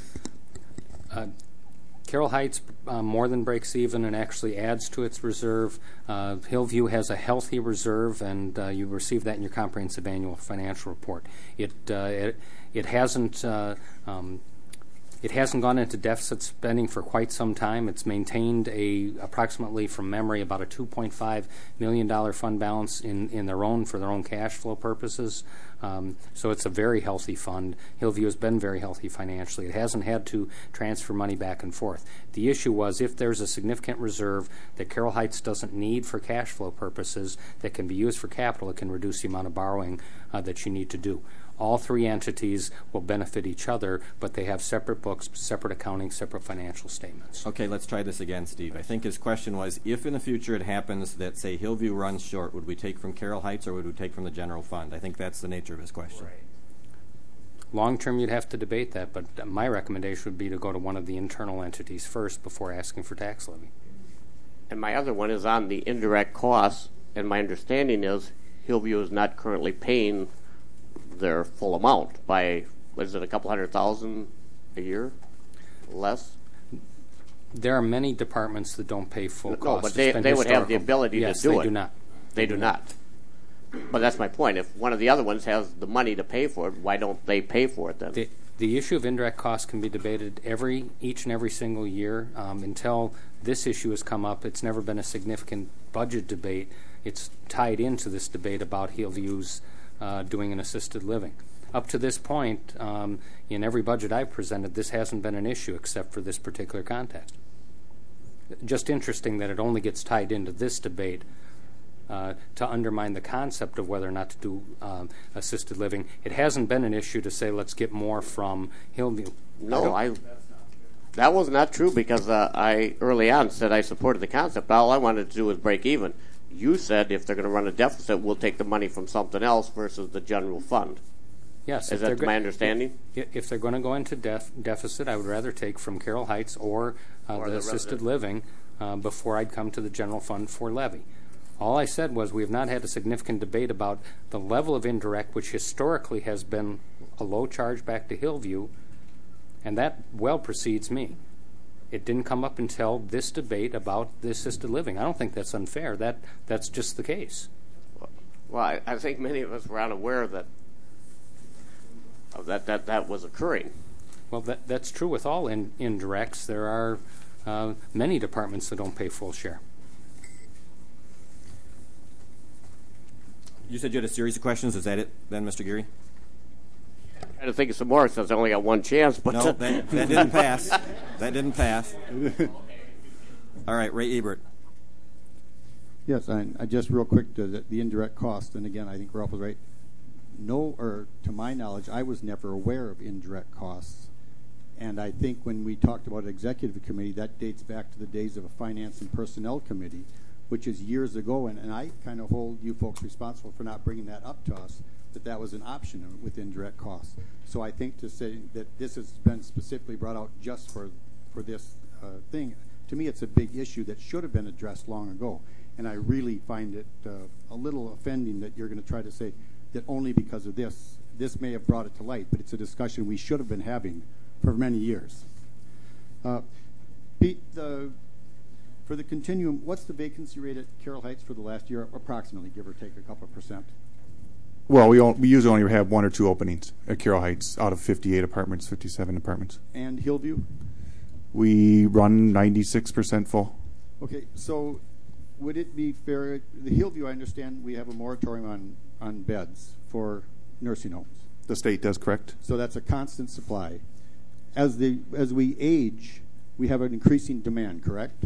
Carroll Heights more than breaks even and actually adds to its reserve. Hillview has a healthy reserve, and you receive that in your comprehensive annual financial report. It hasn't gone into deficit spending for quite some time. It's maintained approximately, from memory, about a $2.5 million fund balance for their own cash flow purposes. So it's a very healthy fund. Hillview has been very healthy financially. It hasn't had to transfer money back and forth. The issue was if there's a significant reserve that Carroll Heights doesn't need for cash flow purposes that can be used for capital, it can reduce the amount of borrowing that you need to do. All three entities will benefit each other, but they have separate books, separate accounting, separate financial statements. Okay, let's try this again, Steve. I think his question was, if in the future it happens that, say, Hillview runs short, would we take from Carroll Heights or would we take from the general fund? I think that's the nature of his question. Right. Long term, you'd have to debate that, but my recommendation would be to go to one of the internal entities first before asking for tax levy. And my other one is on the indirect costs, and my understanding is Hillview is not currently paying their full amount by, was it a couple $100,000 a year? Less? There are many departments that don't pay full costs. No, but they would have the ability to do it. Yes, they do not. They do not. But that's my point. If one of the other ones has the money to pay for it, why don't they pay for it then? The issue of indirect costs can be debated each and every single year. Until this issue has come up, it's never been a significant budget debate. It's tied into this debate about Hillview's doing an assisted living. Up to this point, in every budget I've presented, this hasn't been an issue except for this particular context. Just interesting that it only gets tied into this debate to undermine the concept of whether or not to do assisted living. It hasn't been an issue to say let's get more from Hillview. No, that was not true because I early on said I supported the concept. All I wanted to do was break even. You said if they're going to run a deficit, we'll take the money from something else versus the general fund. Yes. Is that my understanding? If they're going to go into deficit, I would rather take from Carroll Heights or the assisted living before I'd come to the general fund for levy. All I said was we have not had a significant debate about the level of indirect, which historically has been a low charge back to Hillview, and that well precedes me. It didn't come up until this debate about the assisted living. I don't think that's unfair. That's just the case. Well, I think many of us were unaware that was occurring. Well, that's true with all indirects. There are many departments that don't pay full share. You said you had a series of questions. Is that it then, Mr. Geary? I'm trying to think of some more since I only got one chance. But no, that didn't pass. That didn't pass. All right, Ray Ebert. Yes, I just real quick to the indirect cost, and again, I think Ralph was right. No, or to my knowledge, I was never aware of indirect costs. And I think when we talked about executive committee, that dates back to the days of a finance and personnel committee, which is years ago. And I kind of hold you folks responsible for not bringing that up to us, that was an option with indirect costs. So I think to say that this has been specifically brought out just for this thing, to me it's a big issue that should have been addressed long ago. And I really find it a little offending that you're going to try to say that only because of this may have brought it to light, but it's a discussion we should have been having for many years. Pete, for the continuum, what's the vacancy rate at Carroll Heights for the last year, approximately, give or take a couple of percent? Well, we usually only have 1 or 2 openings at Carroll Heights out of 58 apartments, 57 apartments. And Hillview? We run 96% full. Okay, so would it be fair, the Hillview, I understand we have a moratorium on beds for nursing homes. The state does, correct. So that's a constant supply. As we age, we have an increasing demand, correct?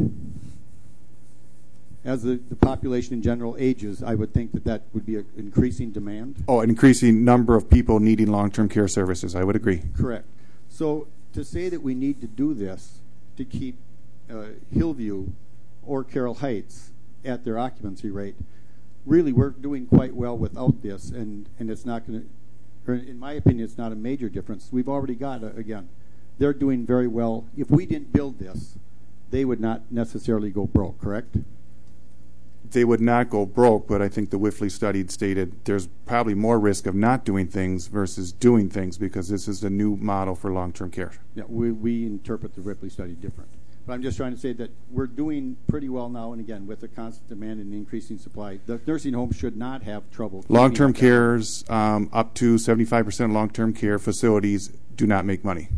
As the population in general ages, I would think that would be an increasing demand. Oh, an increasing number of people needing long-term care services. I would agree. Correct. So to say that we need to do this to keep Hillview or Carroll Heights at their occupancy rate, really we're doing quite well without this, and it's not going to, in my opinion, it's not a major difference. We've already got, again, they're doing very well. If we didn't build this, they would not necessarily go broke, correct? They would not go broke, but I think the Wifley study stated there's probably more risk of not doing things versus doing things because this is a new model for long-term care. Yeah, we interpret the Ripley study different. But I'm just trying to say that we're doing pretty well now, and again, with the constant demand and increasing supply, the nursing homes should not have trouble. Long-term cares, up to 75% long-term care facilities do not make money.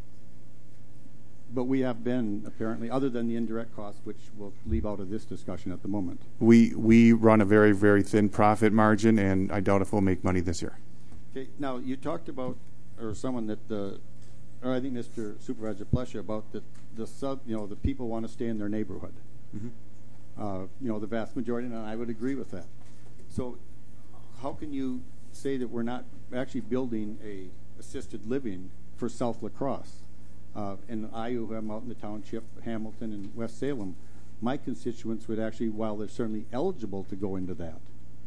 But we have been, apparently, other than the indirect costs, which we'll leave out of this discussion at the moment. We run a very, very thin profit margin, and I doubt if we'll make money this year. Okay. Now, you talked about, or someone that, or I think Mr. Supervisor Plesha, about the people want to stay in their neighborhood. Mm-hmm. The vast majority, and I would agree with that. So how can you say that we're not actually building a assisted living for South La Crosse? And I, who am out in the township, Hamilton and West Salem, my constituents would actually, while they're certainly eligible to go into that,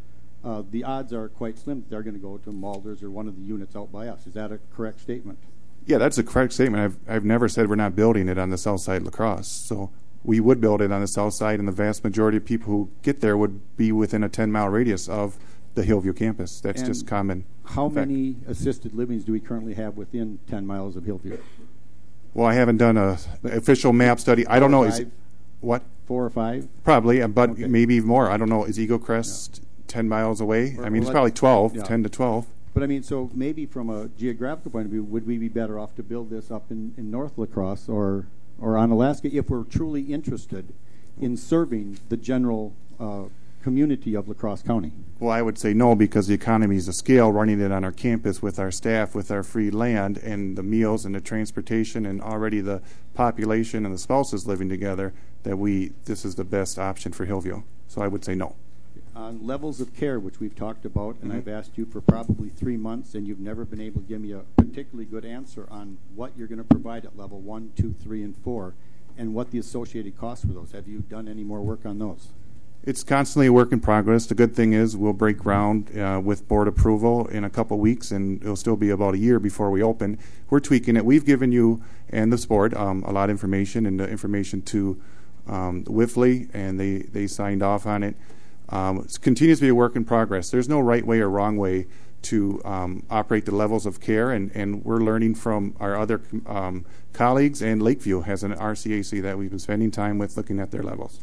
the odds are quite slim that they're going to go to Malders or one of the units out by us. Is that a correct statement? Yeah, that's a correct statement. I've never said we're not building it on the south side of La Crosse. So we would build it on the south side, and the vast majority of people who get there would be within a 10-mile radius of the Hillview campus. That's just common. How many assisted livings do we currently have within 10 miles of Hillview? Well, I haven't done an official map study. I don't know. Is what? 4 or 5? Probably, but maybe even more. I don't know. Is Eagle Crest 10 miles away? It's probably 12, 10 to 12. But, I mean, so maybe from a geographical point of view, would we be better off to build this up in North La Crosse or on Alaska if we're truly interested in serving the general community of La Crosse County? Well, I would say no, because the economies of scale, running it on our campus with our staff, with our free land, and the meals and the transportation, and already the population and the spouses living together, that this is the best option for Hillview. So I would say no. On levels of care, which we've talked about, and I've asked you for probably 3 months, and you've never been able to give me a particularly good answer on what you're going to provide at level 1, 2, 3, and 4, and what the associated costs for those. Have you done any more work on those? It's constantly a work in progress. The good thing is we'll break ground with board approval in a couple weeks, and it'll still be about a year before we open. We're tweaking it. We've given you and this board a lot of information, and the information to Wifley, and they signed off on it. It continues to be a work in progress. There's no right way or wrong way to operate the levels of care, and we're learning from our other colleagues, and Lakeview has an RCAC that we've been spending time with looking at their levels.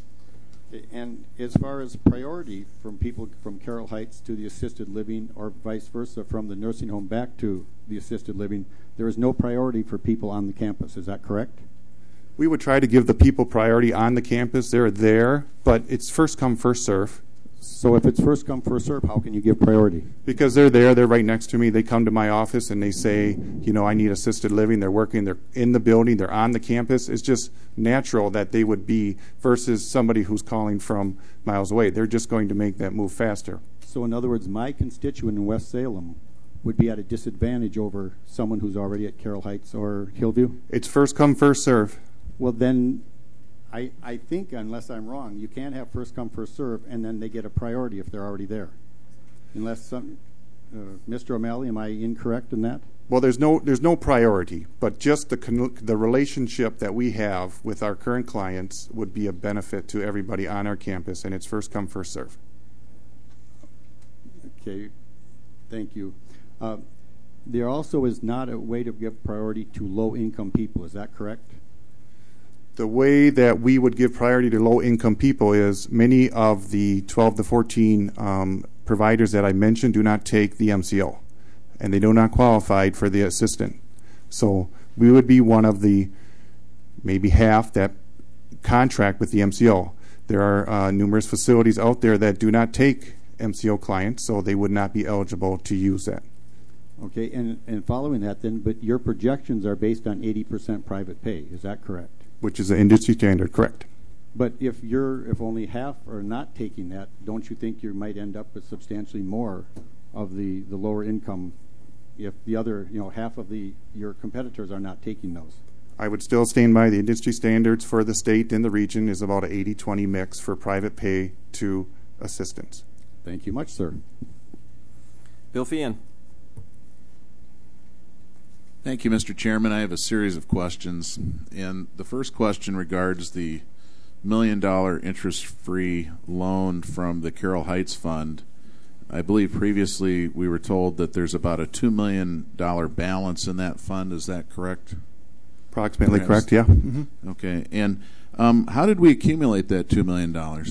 And as far as priority from people from Carroll Heights to the assisted living or vice versa from the nursing home back to the assisted living, there is no priority for people on the campus. Is that correct? We would try to give the people priority on the campus. They're there, but it's first come, first serve. So if it's first come, first serve, how can you give priority? Because they're there, they're right next to me. They come to my office and they say, I need assisted living. They're working, they're in the building, they're on the campus. It's just natural that they would be versus somebody who's calling from miles away. They're just going to make that move faster. So in other words, my constituent in West Salem would be at a disadvantage over someone who's already at Carroll Heights or Hillview? It's first come, first serve. Well, then I think, unless I'm wrong, you can't have first come, first serve, and then they get a priority if they're already there. Unless Mr. O'Malley, am I incorrect in that? Well, there's no priority, but just the relationship that we have with our current clients would be a benefit to everybody on our campus, and it's first come, first serve. Okay, thank you. There also is not a way to give priority to low-income people. Is that correct? The way that we would give priority to low-income people is many of the 12 to 14 providers that I mentioned do not take the MCO, and they do not qualify for the assistant. So we would be one of the maybe half that contract with the MCO. There are numerous facilities out there that do not take MCO clients, so they would not be eligible to use that. Okay, and following that then, but your projections are based on 80% private pay, is that correct? Which is an industry standard, correct. But if only half are not taking that, don't you think you might end up with substantially more of the lower income if the other, half of your competitors are not taking those? I would still stand by the industry standards for the state and the region is about an 80-20 mix for private pay to assistance. Thank you much, sir. Bill Feehan. Thank you, Mr. Chairman. I have a series of questions, and the first question regards the $1 million interest-free loan from the Carroll Heights Fund. I believe previously we were told that there's about a $2 million balance in that fund. Is that correct? Approximately correct, yeah. Mm-hmm. Okay, and how did we accumulate that $2 million?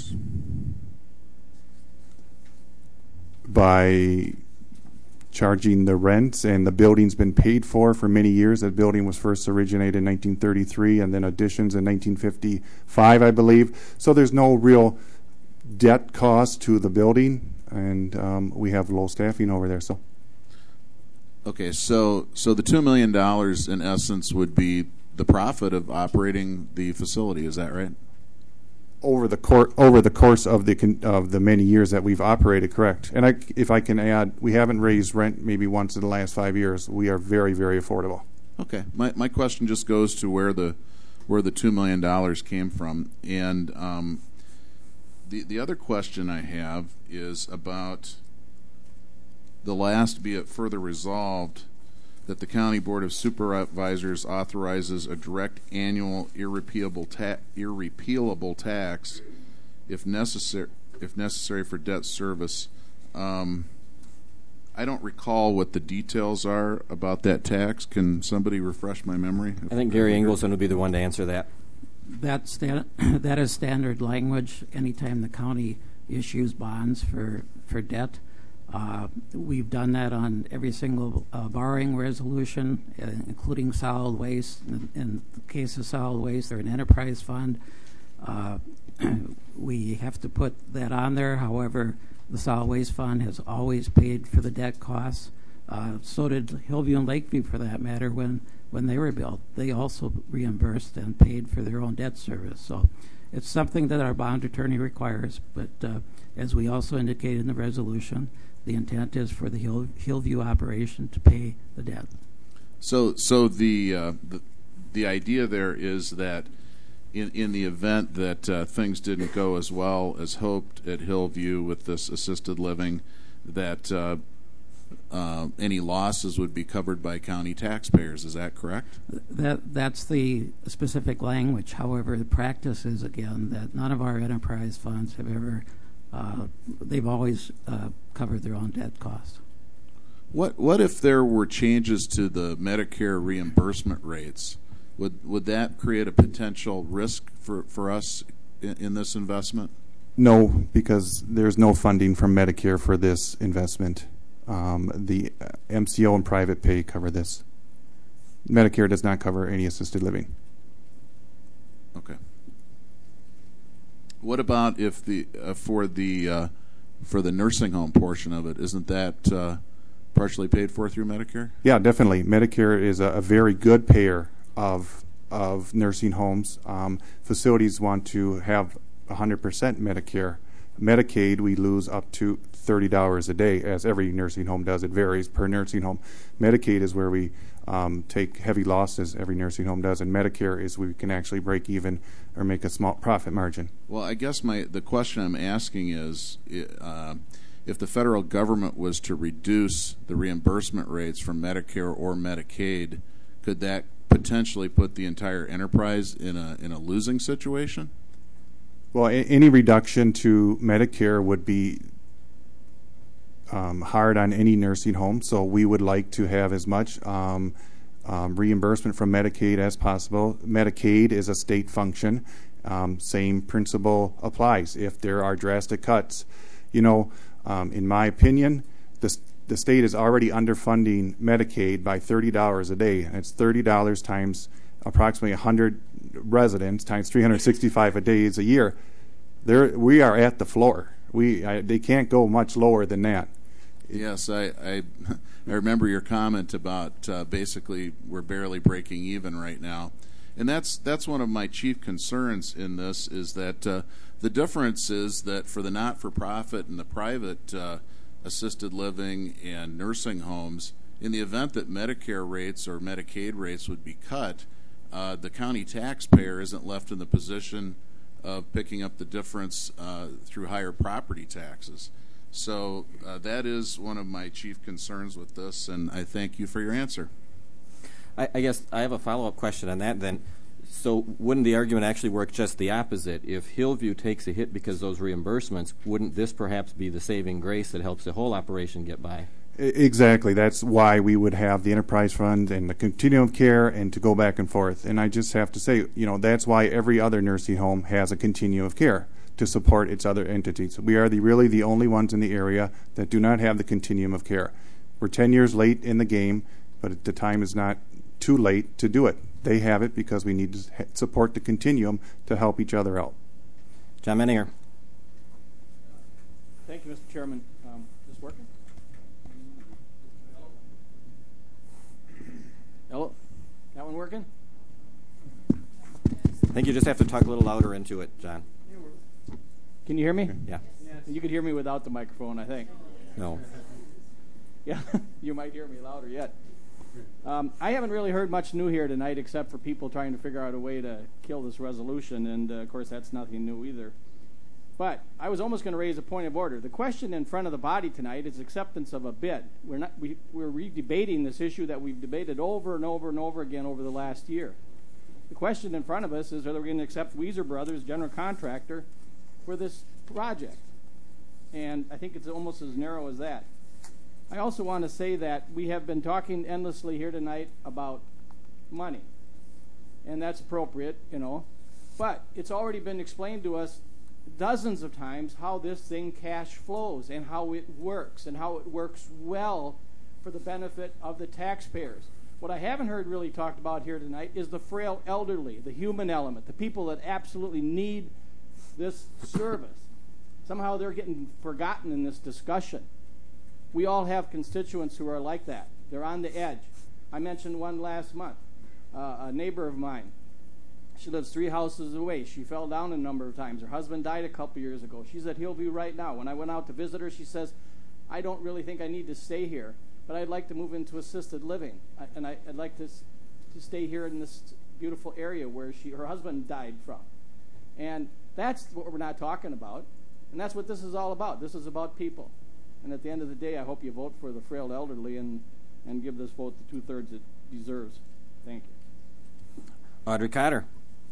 By charging the rents, and the building's been paid for many years. That building was first originated in 1933 and then additions in 1955, I believe. So there's no real debt cost to the building, and we have low staffing over there. So, okay, so the $2 million in essence would be the profit of operating the facility. Is that right? Over the course of the many years that we've operated, correct. And if I can add, we haven't raised rent maybe once in the last 5 years. We are very, very affordable. Okay, my question just goes to where the $2 million came from, and the other question I have is about the last, be it further resolved, that the County Board of Supervisors authorizes a direct annual irrepealable tax if necessary for debt service. I don't recall what the details are about that tax. Can somebody refresh my memory? I think Gary Ingleson would be the one to answer that. That is standard language. Anytime the county issues bonds for debt, we've done that on every single borrowing resolution, including solid waste. In the case of solid waste, they're an enterprise fund. We have to put that on there. However, the solid waste fund has always paid for the debt costs. So did Hillview and Lakeview, for that matter, when they were built. They also reimbursed and paid for their own debt service. So it's something that our bond attorney requires. But as we also indicated in the resolution, the intent is for the Hillview operation to pay the debt. So the idea there is that in the event that things didn't go as well as hoped at Hillview with this assisted living, that any losses would be covered by county taxpayers. Is that correct? That's the specific language. However, the practice is, again, that none of our enterprise funds have ever they've always covered their own debt costs. What if there were changes to the Medicare reimbursement rates? Would that create a potential risk for us in this investment? No, because there's no funding from Medicare for this investment. The MCO and private pay cover this. Medicare does not cover any assisted living. Okay. What about if for the nursing home portion of it? Isn't that partially paid for through Medicare? Yeah, definitely. Medicare is a very good payer of nursing homes. Facilities want to have 100% Medicare. Medicaid, we lose up to $30 a day, as every nursing home does. It varies per nursing home. Medicaid is where we take heavy losses, every nursing home does, and Medicare is we can actually break even or make a small profit margin. Well, I guess the question I'm asking is, if the federal government was to reduce the reimbursement rates from Medicare or Medicaid, could that potentially put the entire enterprise in a losing situation? Well, any reduction to Medicare would be hard on any nursing home, so we would like to have as much reimbursement from Medicaid as possible. Medicaid is a state function. Same principle applies. If there are drastic cuts, In my opinion, the state is already underfunding Medicaid by $30 a day, and it's $30 times approximately 100 residents times 365 days a year. We are at the floor. They can't go much lower than that. Yes, I remember your comment about basically we're barely breaking even right now, and that's one of my chief concerns in this is that the difference is that for the not-for-profit and the private assisted living and nursing homes, in the event that Medicare rates or Medicaid rates would be cut, the county taxpayer isn't left in the position of picking up the difference through higher property taxes. So that is one of my chief concerns with this, and I thank you for your answer. I guess I have a follow-up question on that then. So wouldn't the argument actually work just the opposite? If Hillview takes a hit because of those reimbursements, wouldn't this perhaps be the saving grace that helps the whole operation get by? Exactly. That's why we would have the enterprise fund and the continuum of care and to go back and forth. And I just have to say, that's why every other nursing home has a continuum of care to support its other entities. We are really the only ones in the area that do not have the continuum of care. We're 10 years late in the game, but the time is not too late to do it. They have it because we need to support the continuum to help each other out. John Menninger. Thank you, Mr. Chairman. Is this working? Hello? That one working? I think you just have to talk a little louder into it, John. Can you hear me? Yeah. You could hear me without the microphone, I think. No. Yeah, you might hear me louder yet. I haven't really heard much new here tonight except for people trying to figure out a way to kill this resolution, and of course that's nothing new either. But I was almost going to raise a point of order. The question in front of the body tonight is acceptance of a bid. We're re-debating this issue that we've debated over and over and over again over the last year. The question in front of us is whether we're going to accept Weiser Brothers, general contractor, for this project. And I think it's almost as narrow as that. I also want to say that we have been talking endlessly here tonight about money. And that's appropriate, But it's already been explained to us dozens of times how this thing cash flows and how it works well for the benefit of the taxpayers. What I haven't heard really talked about here tonight is the frail elderly, the human element, the people that absolutely need this service. Somehow they're getting forgotten in this discussion. We all have constituents who are like that. They're on the edge. I mentioned one last month, a neighbor of mine. She lives 3 houses away. She fell down a number of times. Her husband died a couple years ago. She's at Hillview right now. When I went out to visit her, she says, I don't really think I need to stay here, but I'd like to move into assisted living. I'd like to stay here in this beautiful area where her husband died from. And that's what we're not talking about. And that's what this is all about. This is about people. And at the end of the day, I hope you vote for the frail elderly and give this vote the 2/3 it deserves. Thank you. Audrey Cotter.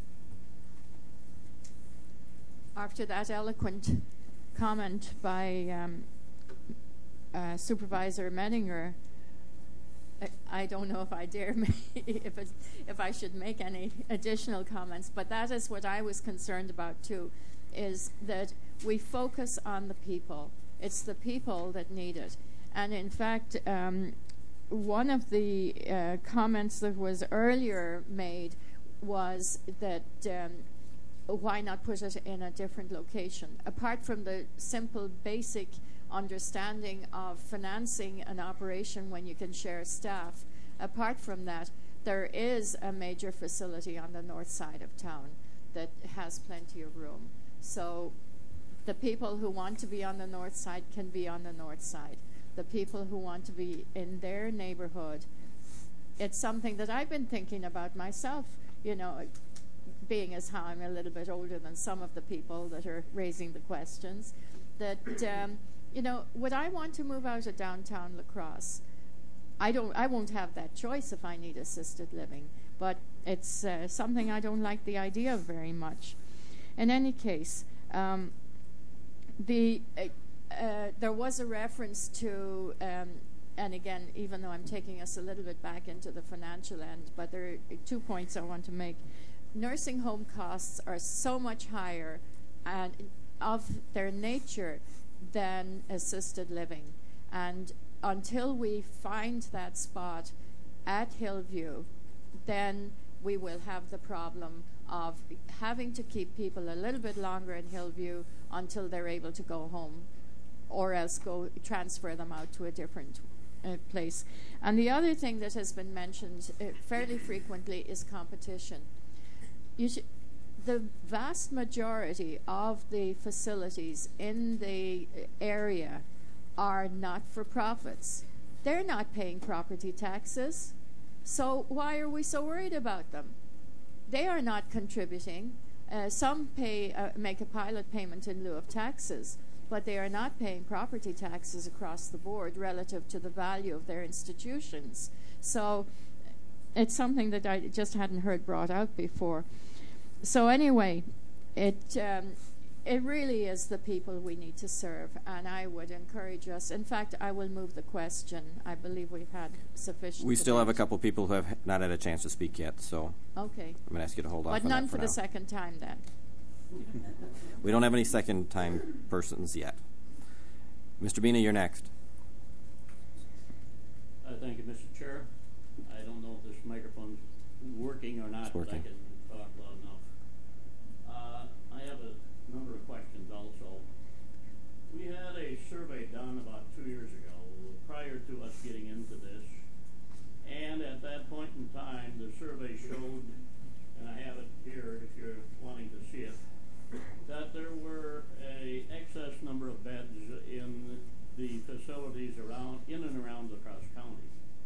After that eloquent comment by Supervisor Menninger, I don't know if I dare, if I should make any additional comments, but that is what I was concerned about too, is that we focus on the people. It's the people that need it. And in fact, one of the comments that was earlier made was that why not put it in a different location? Apart from the simple, basic understanding of financing an operation when you can share staff, apart from that, there is a major facility on the north side of town that has plenty of room. So the people who want to be on the north side can be on the north side. The people who want to be in their neighborhood, it's something that I've been thinking about myself, being as how I'm a little bit older than some of the people that are raising the questions, that, would I want to move out of downtown La Crosse? I won't have that choice if I need assisted living, but it's something I don't like the idea of very much. In any case, there was a reference to, and again, even though I'm taking us a little bit back into the financial end, but there are 2 points I want to make. Nursing home costs are so much higher, and of their nature, than assisted living. And until we find that spot at Hillview, then we will have the problem of having to keep people a little bit longer in Hillview until they're able to go home, or else transfer them out to a different place. And the other thing that has been mentioned fairly frequently is competition. The vast majority of the facilities in the area are not-for-profits. They're not paying property taxes, so why are we so worried about them? They are not contributing. Some make a pilot payment in lieu of taxes, but they are not paying property taxes across the board relative to the value of their institutions. So it's something that I just hadn't heard brought out before. So anyway, it really is the people we need to serve, and I would encourage us. In fact, I will move the question. I believe we've had sufficient. We still have a couple people who have not had a chance to speak yet, so okay. I'm going to ask you to hold off on that But none for now. the second time, then. We don't have any second-time persons yet. Mr. Bina, you're next. Thank you, Mr. Chair. I don't know if this microphone's working or not. It's working. But I can talk loud enough. I have a number of questions also. We had a survey done about 2 years ago, prior to us getting into this, and at that point in time, the survey showed, and I have it here if you're wanting to see it, that there were an excess number of beds in the facilities in and around La Crosse County.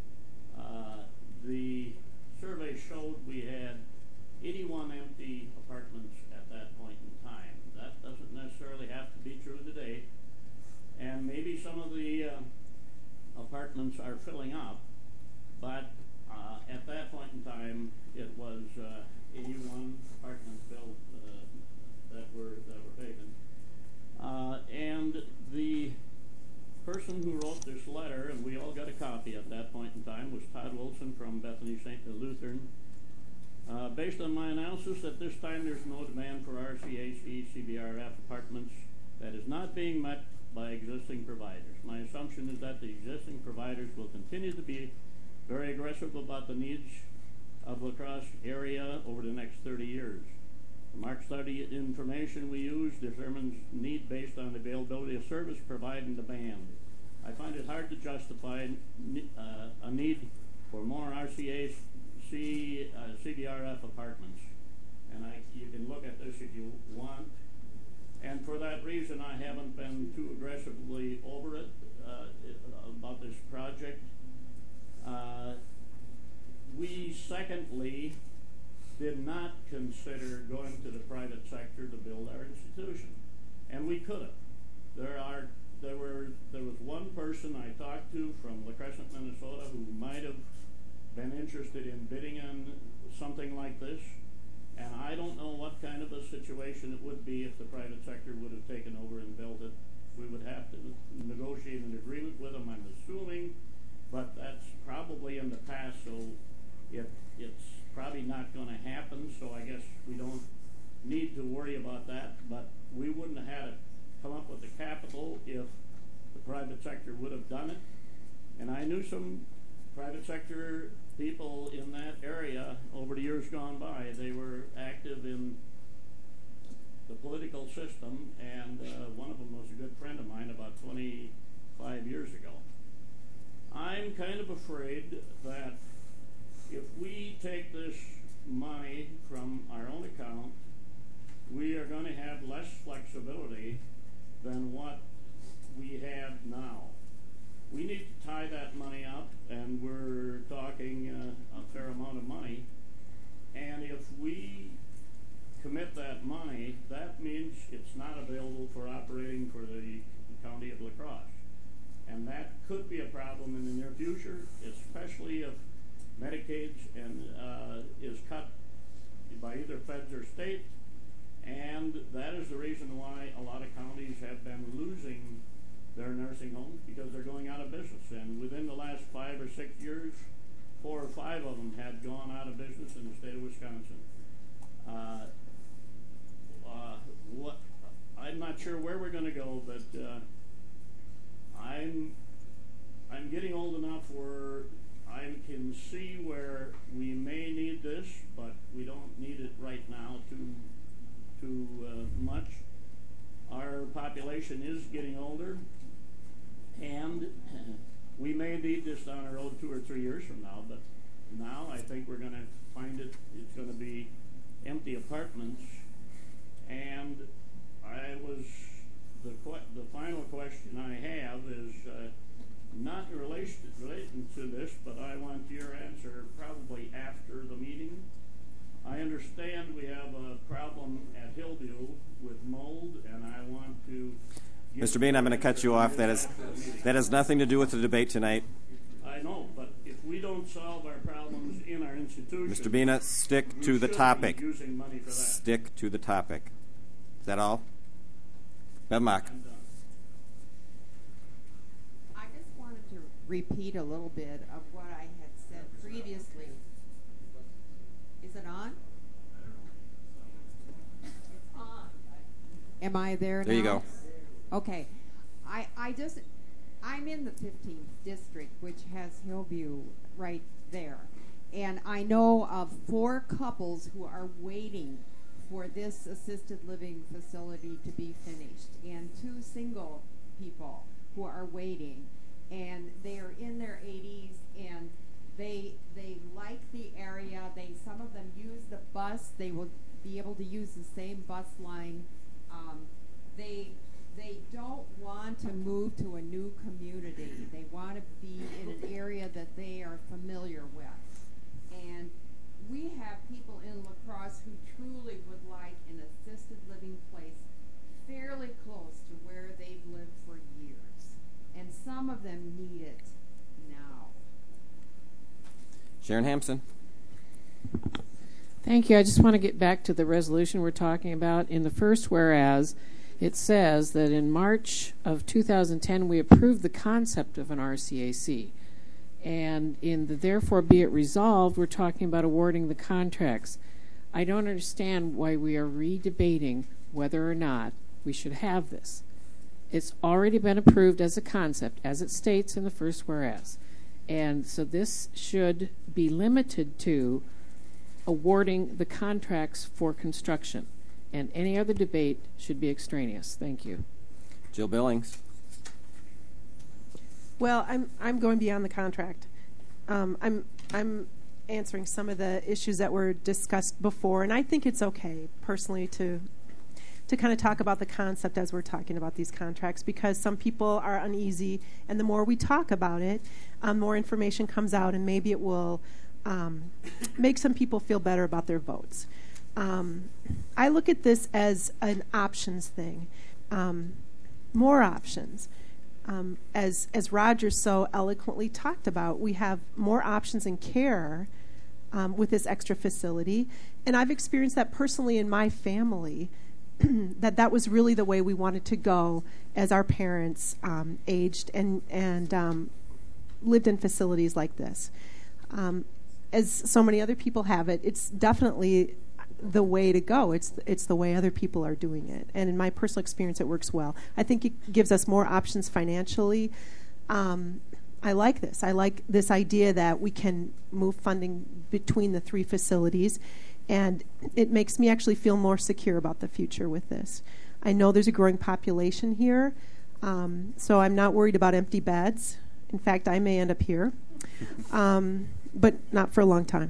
The survey showed we had 81 empty apartments at that point in time. That doesn't necessarily have to be true today, and maybe some of the apartments are filling up, but at that point in time, it was 81 apartments built that were vacant. And the person who wrote this letter, and we all got a copy at that point in time, was Todd Wilson from Bethany St. Lutheran. Based on my analysis, at this time there's no demand for RCAC CBRF apartments that is not being met by existing providers. My assumption is that the existing providers will continue to be very aggressive about the needs of La Crosse area over the next 30 years. The market study information we use determines need based on the availability of service provided and demand. I find it hard to justify a need for more CBRF apartments. And you can look at this if you want. And for that reason, I haven't been too aggressively over it about this project. We, secondly, did not consider going to the private sector to build our institution, and we could have. There was one person I talked to from La Crescent, Minnesota, who might have been interested in bidding on something like this, and I don't know what kind of a situation it would be if the private sector would have taken over and built it. We would have to negotiate an agreement with them, I'm assuming, but that's probably in the past, so it's probably not going to happen, so I guess we don't need to worry about that, but we wouldn't have had to come up with the capital if the private sector would have done it. And I knew some private sector people in that area over the years gone by. They were active in the political system, and one of them was a good friend of mine about 25 years ago. I'm kind of afraid that if we take this money from our own account, we are going to have less flexibility than what we have now. We need to tie that money up, and we're talking a fair amount of money. And if we commit that money, that means it's not available for operating for the county of La Crosse. And that could be a problem in the near future, especially if Medicaid is cut by either feds or state, and that is the reason why a lot of counties have been losing their nursing homes, because they're going out of business. And within the last 5 or 6 years, 4 or 5 of them had gone out of business in the state of Wisconsin. I'm not sure where we're going to go, but getting older, and we may need this down the road 2 or 3 years from now, but now I think we're going to find it's going to be empty apartments. And the final question I have is not relating to this, but I want your answer probably after the meeting. I understand we have a problem at Hillview with mold, and I want to... Mr. Bean, I'm going to cut you off. That has nothing to do with the debate tonight. I know, but if we don't solve our problems in our institution... Mr. Bean, stick to the topic. Using money for that. Stick to the topic. Is that all? Bev Mock. I just wanted to repeat a little bit of what I had said previously. Is it on? It's on. Am I there now? There you go. Okay. I'm in the 15th district, which has Hillview right there. And I know of 4 couples who are waiting for this assisted living facility to be finished, and 2 single people who are waiting. And they are in their 80s, and they like the area. Some of them use the bus. They will be able to use the same bus line. They don't want to move to a new community. They want to be in an area that they are familiar with. And we have people in La Crosse who truly would like an assisted living place fairly close to where they've lived for years. And some of them need it now. Sharon Hampson. Thank you. I just want to get back to the resolution we're talking about. In the first whereas, it says that in March of 2010, we approved the concept of an RCAC. And in the therefore be it resolved, we're talking about awarding the contracts. I don't understand why we are redebating whether or not we should have this. It's already been approved as a concept, as it states in the first whereas. And so this should be limited to awarding the contracts for construction. And any other debate should be extraneous. Thank you. Jill Billings. Well, I'm going beyond the contract. I'm answering some of the issues that were discussed before, and I think it's okay, personally, to kind of talk about the concept as we're talking about these contracts, because some people are uneasy, and the more we talk about it, more information comes out, and maybe it will make some people feel better about their votes. I look at this as an options thing, more options. As Roger so eloquently talked about, we have more options in care with this extra facility, and I've experienced that personally in my family, that was really the way we wanted to go as our parents aged and lived in facilities like this. As so many other people have it, it's definitely the way to go. It's the way other people are doing it. And in my personal experience, it works well. I think it gives us more options financially. I like this. I like this idea that we can move funding between the 3 facilities, and it makes me actually feel more secure about the future with this. I know there's a growing population here, so I'm not worried about empty beds. In fact, I may end up here, but not for a long time.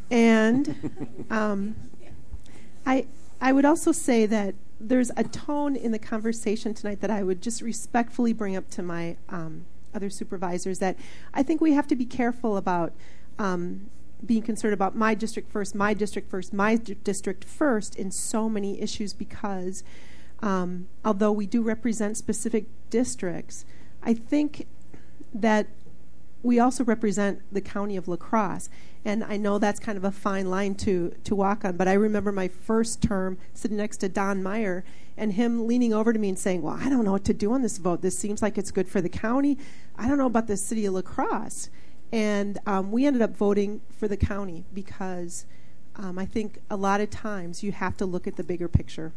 And I would also say that there's a tone in the conversation tonight that I would just respectfully bring up to my other supervisors, that I think we have to be careful about being concerned about my district first, my district first, my district first in so many issues, because although we do represent specific districts, I think that we also represent the county of La Crosse. And I know that's kind of a fine line to walk on, but I remember my first term sitting next to Don Meyer and him leaning over to me and saying, well, I don't know what to do on this vote. This seems like it's good for the county. I don't know about the city of La Crosse. And we ended up voting for the county because I think a lot of times you have to look at the bigger picture.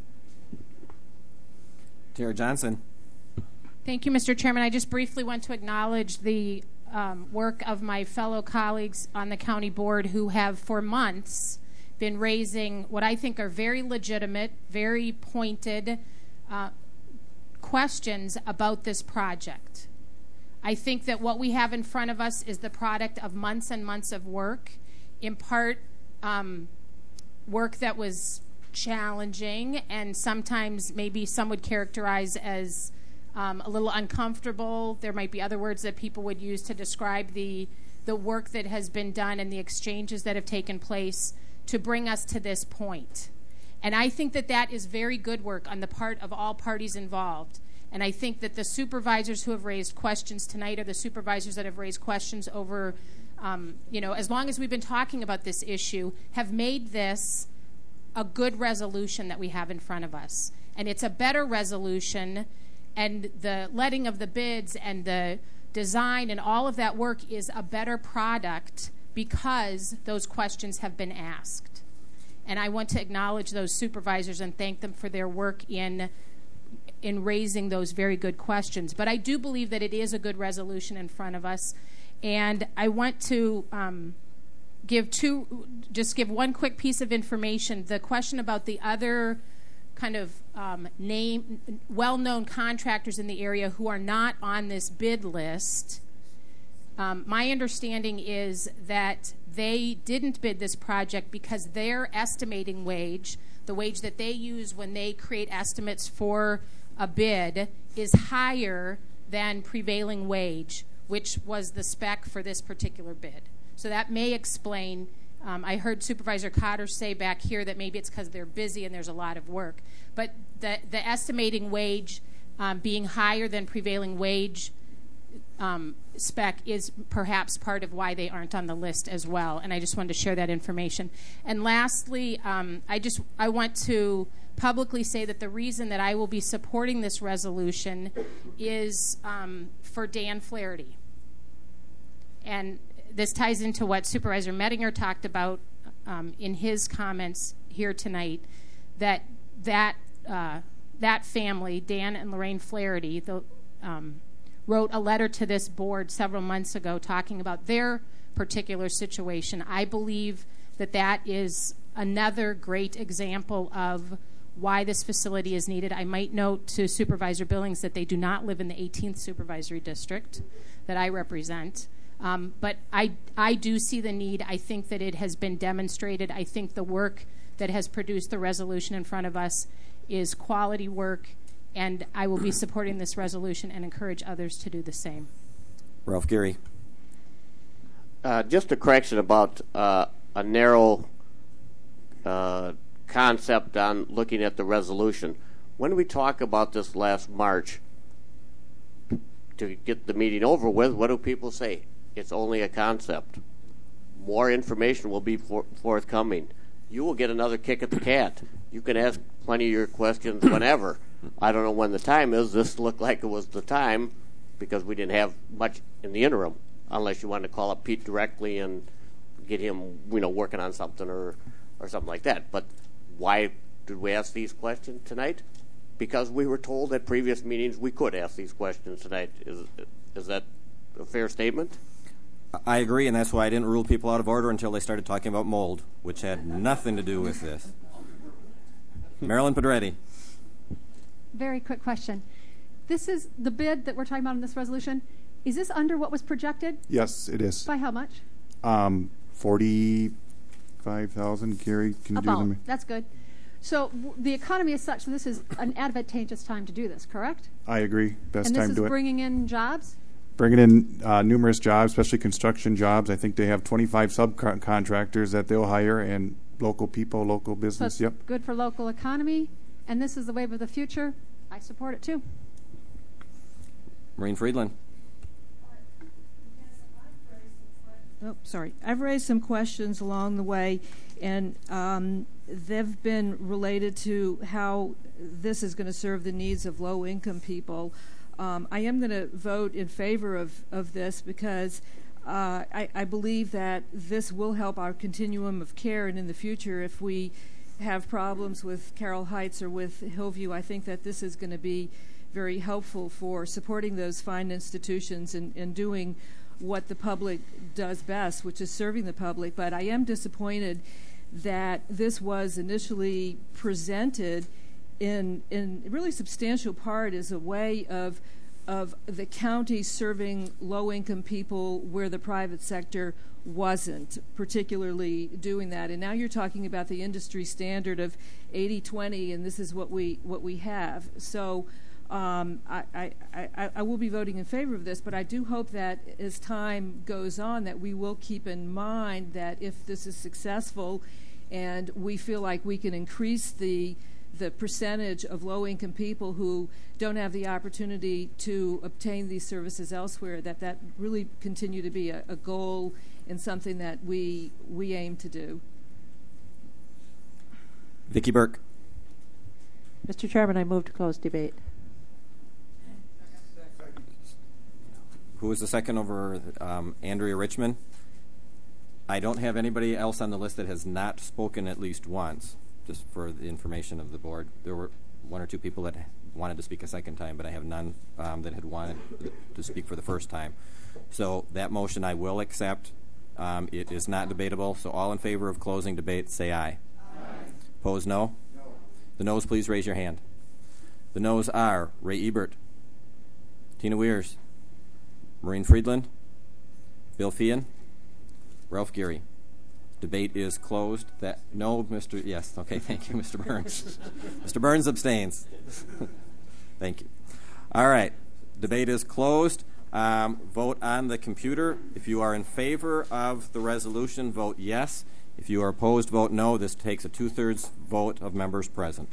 Tara Johnson. Thank you, Mr. Chairman. I just briefly want to acknowledge the work of my fellow colleagues on the county board who have for months been raising what I think are very legitimate, very pointed questions about this project. I think that what we have in front of us is the product of months and months of work, in part work that was challenging and sometimes maybe some would characterize as a little uncomfortable. There might be other words that people would use to describe the work that has been done and the exchanges that have taken place to bring us to this point. And I think that that is very good work on the part of all parties involved. And I think that the supervisors who have raised questions tonight are the supervisors that have raised questions over, as long as we've been talking about this issue, have made this a good resolution that we have in front of us. And it's a better resolution, and the letting of the bids and the design and all of that work is a better product because those questions have been asked. And I want to acknowledge those supervisors and thank them for their work in raising those very good questions. But I do believe that it is a good resolution in front of us. And I want to give one quick piece of information. The question about the other kind of well-known contractors in the area who are not on this bid list, my understanding is that they didn't bid this project because their estimating wage, the wage that they use when they create estimates for a bid, is higher than prevailing wage, which was the spec for this particular bid. So that may explain, I heard Supervisor Cotter say back here that maybe it's because they're busy and there's a lot of work. But the estimating wage being higher than prevailing wage spec is perhaps part of why they aren't on the list as well. And I just wanted to share that information. And lastly, I want to publicly say that the reason that I will be supporting this resolution is for Dan Flaherty. And this ties into what Supervisor Mettinger talked about in his comments here tonight, that family, Dan and Lorraine Flaherty, wrote a letter to this board several months ago talking about their particular situation. I believe that that is another great example of why this facility is needed. I might note to Supervisor Billings that they do not live in the 18th Supervisory District that I represent. But I do see the need. I think that it has been demonstrated. I think the work that has produced the resolution in front of us is quality work, and I will be supporting this resolution and encourage others to do the same. Ralph Geary. Just a correction about a narrow concept on looking at the resolution. When we talk about this last March, to get the meeting over with, what do people say? It's only a concept. More information will be forthcoming. You will get another kick at the cat. You can ask plenty of your questions whenever. I don't know when the time is. This looked like it was the time because we didn't have much in the interim, unless you wanted to call up Pete directly and get him, working on something or something like that. But why did we ask these questions tonight? Because we were told at previous meetings we could ask these questions tonight. Is that a fair statement? I agree, and that's why I didn't rule people out of order until they started talking about mold, which had nothing to do with this. Marilyn Pedretti. Very quick question. This is the bid that we're talking about in this resolution. Is this under what was projected? Yes, it is. By how much? 45,000. Gary, can you do them? That's good. So the economy is such that this is an advantageous time to do this, correct? I agree. Best time to do it. And this is bringing in jobs? Bringing in numerous jobs, especially construction jobs. I think they have 25 subcontractors that they'll hire, and local people, local business. So it's good for local economy, and this is the wave of the future. I support it too. Maureen Friedland. Oh, sorry. I've raised some questions along the way, and they've been related to how this is going to serve the needs of low-income people. I am going to vote in favor of this because I believe that this will help our continuum of care, and in the future, if we have problems with Carroll Heights or with Hillview, I think that this is going to be very helpful for supporting those fine institutions and doing what the public does best, which is serving the public. But I am disappointed that this was initially presented in really substantial part is a way of the county serving low-income people where the private sector wasn't particularly doing that. And now you're talking about the industry standard of 80-20, and this is what we have. So I will be voting in favor of this, but I do hope that as time goes on that we will keep in mind that if this is successful and we feel like we can increase the percentage of low-income people who don't have the opportunity to obtain these services elsewhere, that really continue to be a goal and something that we aim to do. Vicki Burke. Mr. Chairman, I move to close debate. Who was the second over Andrea Richmond? I don't have anybody else on the list that has not spoken at least once, just for the information of the board. There were one or two people that wanted to speak a second time, but I have none that had wanted to speak for the first time. So that motion I will accept. It is not debatable. So all in favor of closing debate, say aye. Aye. Opposed, no? No. The noes, please raise your hand. The noes are Ray Ebert, Tina Weirs, Maureen Friedland, Bill Feehan, Ralph Geary. Debate is closed. Yes, okay, thank you, Mr. Burns. Mr. Burns abstains. Thank you. All right, debate is closed. Vote on the computer. If you are in favor of the resolution, vote yes. If you are opposed, vote no. This takes a 2/3 vote of members present.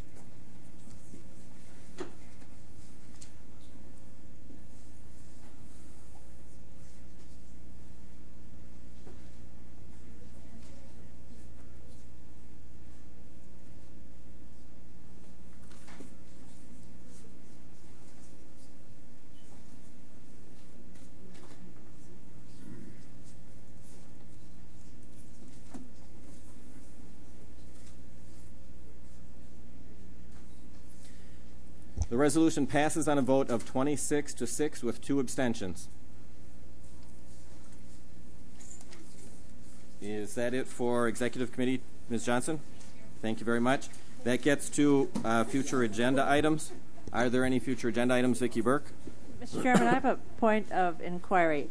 The resolution passes on a vote of 26-6 with 2 abstentions. Is that it for Executive Committee, Ms. Johnson? Thank you very much. That gets to future agenda items. Are there any future agenda items, Vicki Burke? Mr. Chairman, I have a point of inquiry.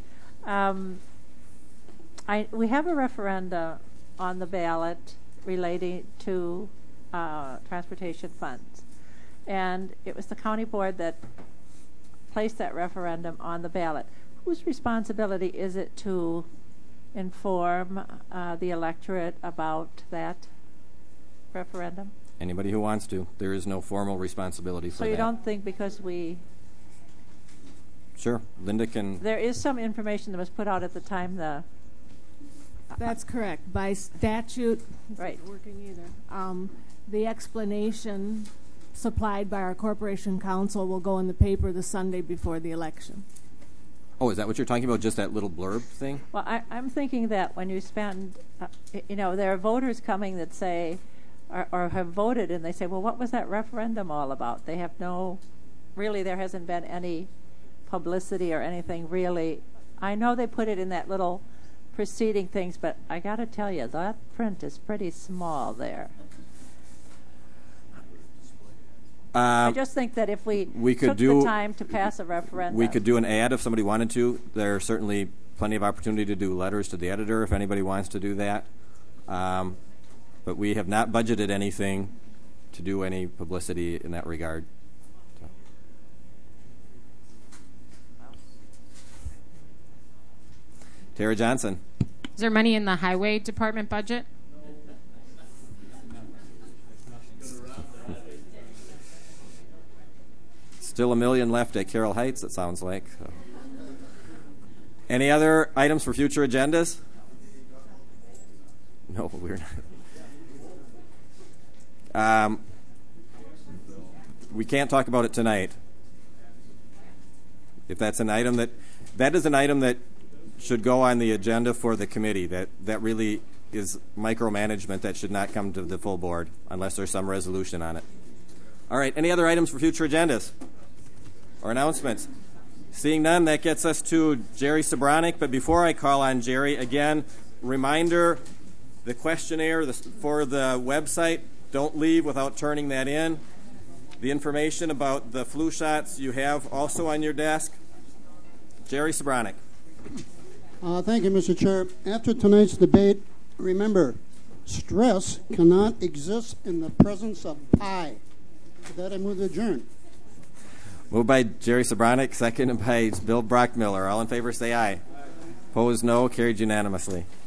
We have a referenda on the ballot relating to transportation funds. And it was the county board that placed that referendum on the ballot. Whose responsibility is it to inform the electorate about that referendum? Anybody who wants to. There is no formal responsibility for that. So you don't think because we... Sure, Linda can... There is some information that was put out at the time the... That's correct. By statute, right. It's not working either. The explanation supplied by our corporation counsel will go in the paper the Sunday before the election. Oh, is that what you're talking about, just that little blurb thing? Well, I'm thinking that when you spend, there are voters coming that say, or have voted, and they say, well, what was that referendum all about? They have really there hasn't been any publicity or anything really. I know they put it in that little preceding things, but I got to tell you, that print is pretty small there. I just think that if we took the time to pass a referendum. We could do an ad if somebody wanted to. There's certainly plenty of opportunity to do letters to the editor if anybody wants to do that. But we have not budgeted anything to do any publicity in that regard. So. Tara Johnson. Is there money in the highway department budget? Still $1 million left at Carroll Heights, it sounds like. So. Any other items for future agendas? No, we're not. We can't talk about it tonight. If that's an item that is an item that should go on the agenda for the committee. That really is micromanagement that should not come to the full board unless there's some resolution on it. All right, any other items for future agendas or announcements? Seeing none, that gets us to Jerry Sobranic. But before I call on Jerry, again, reminder, the questionnaire for the website, don't leave without turning that in. The information about the flu shots you have also on your desk. Jerry Sobranic. Thank you, Mr. Chair. After tonight's debate, remember, stress cannot exist in the presence of pie. With that, I move to adjourn. Moved by Jerry Sobranic, seconded by Bill Brockmiller. All in favor say aye. Opposed, no. Carried unanimously.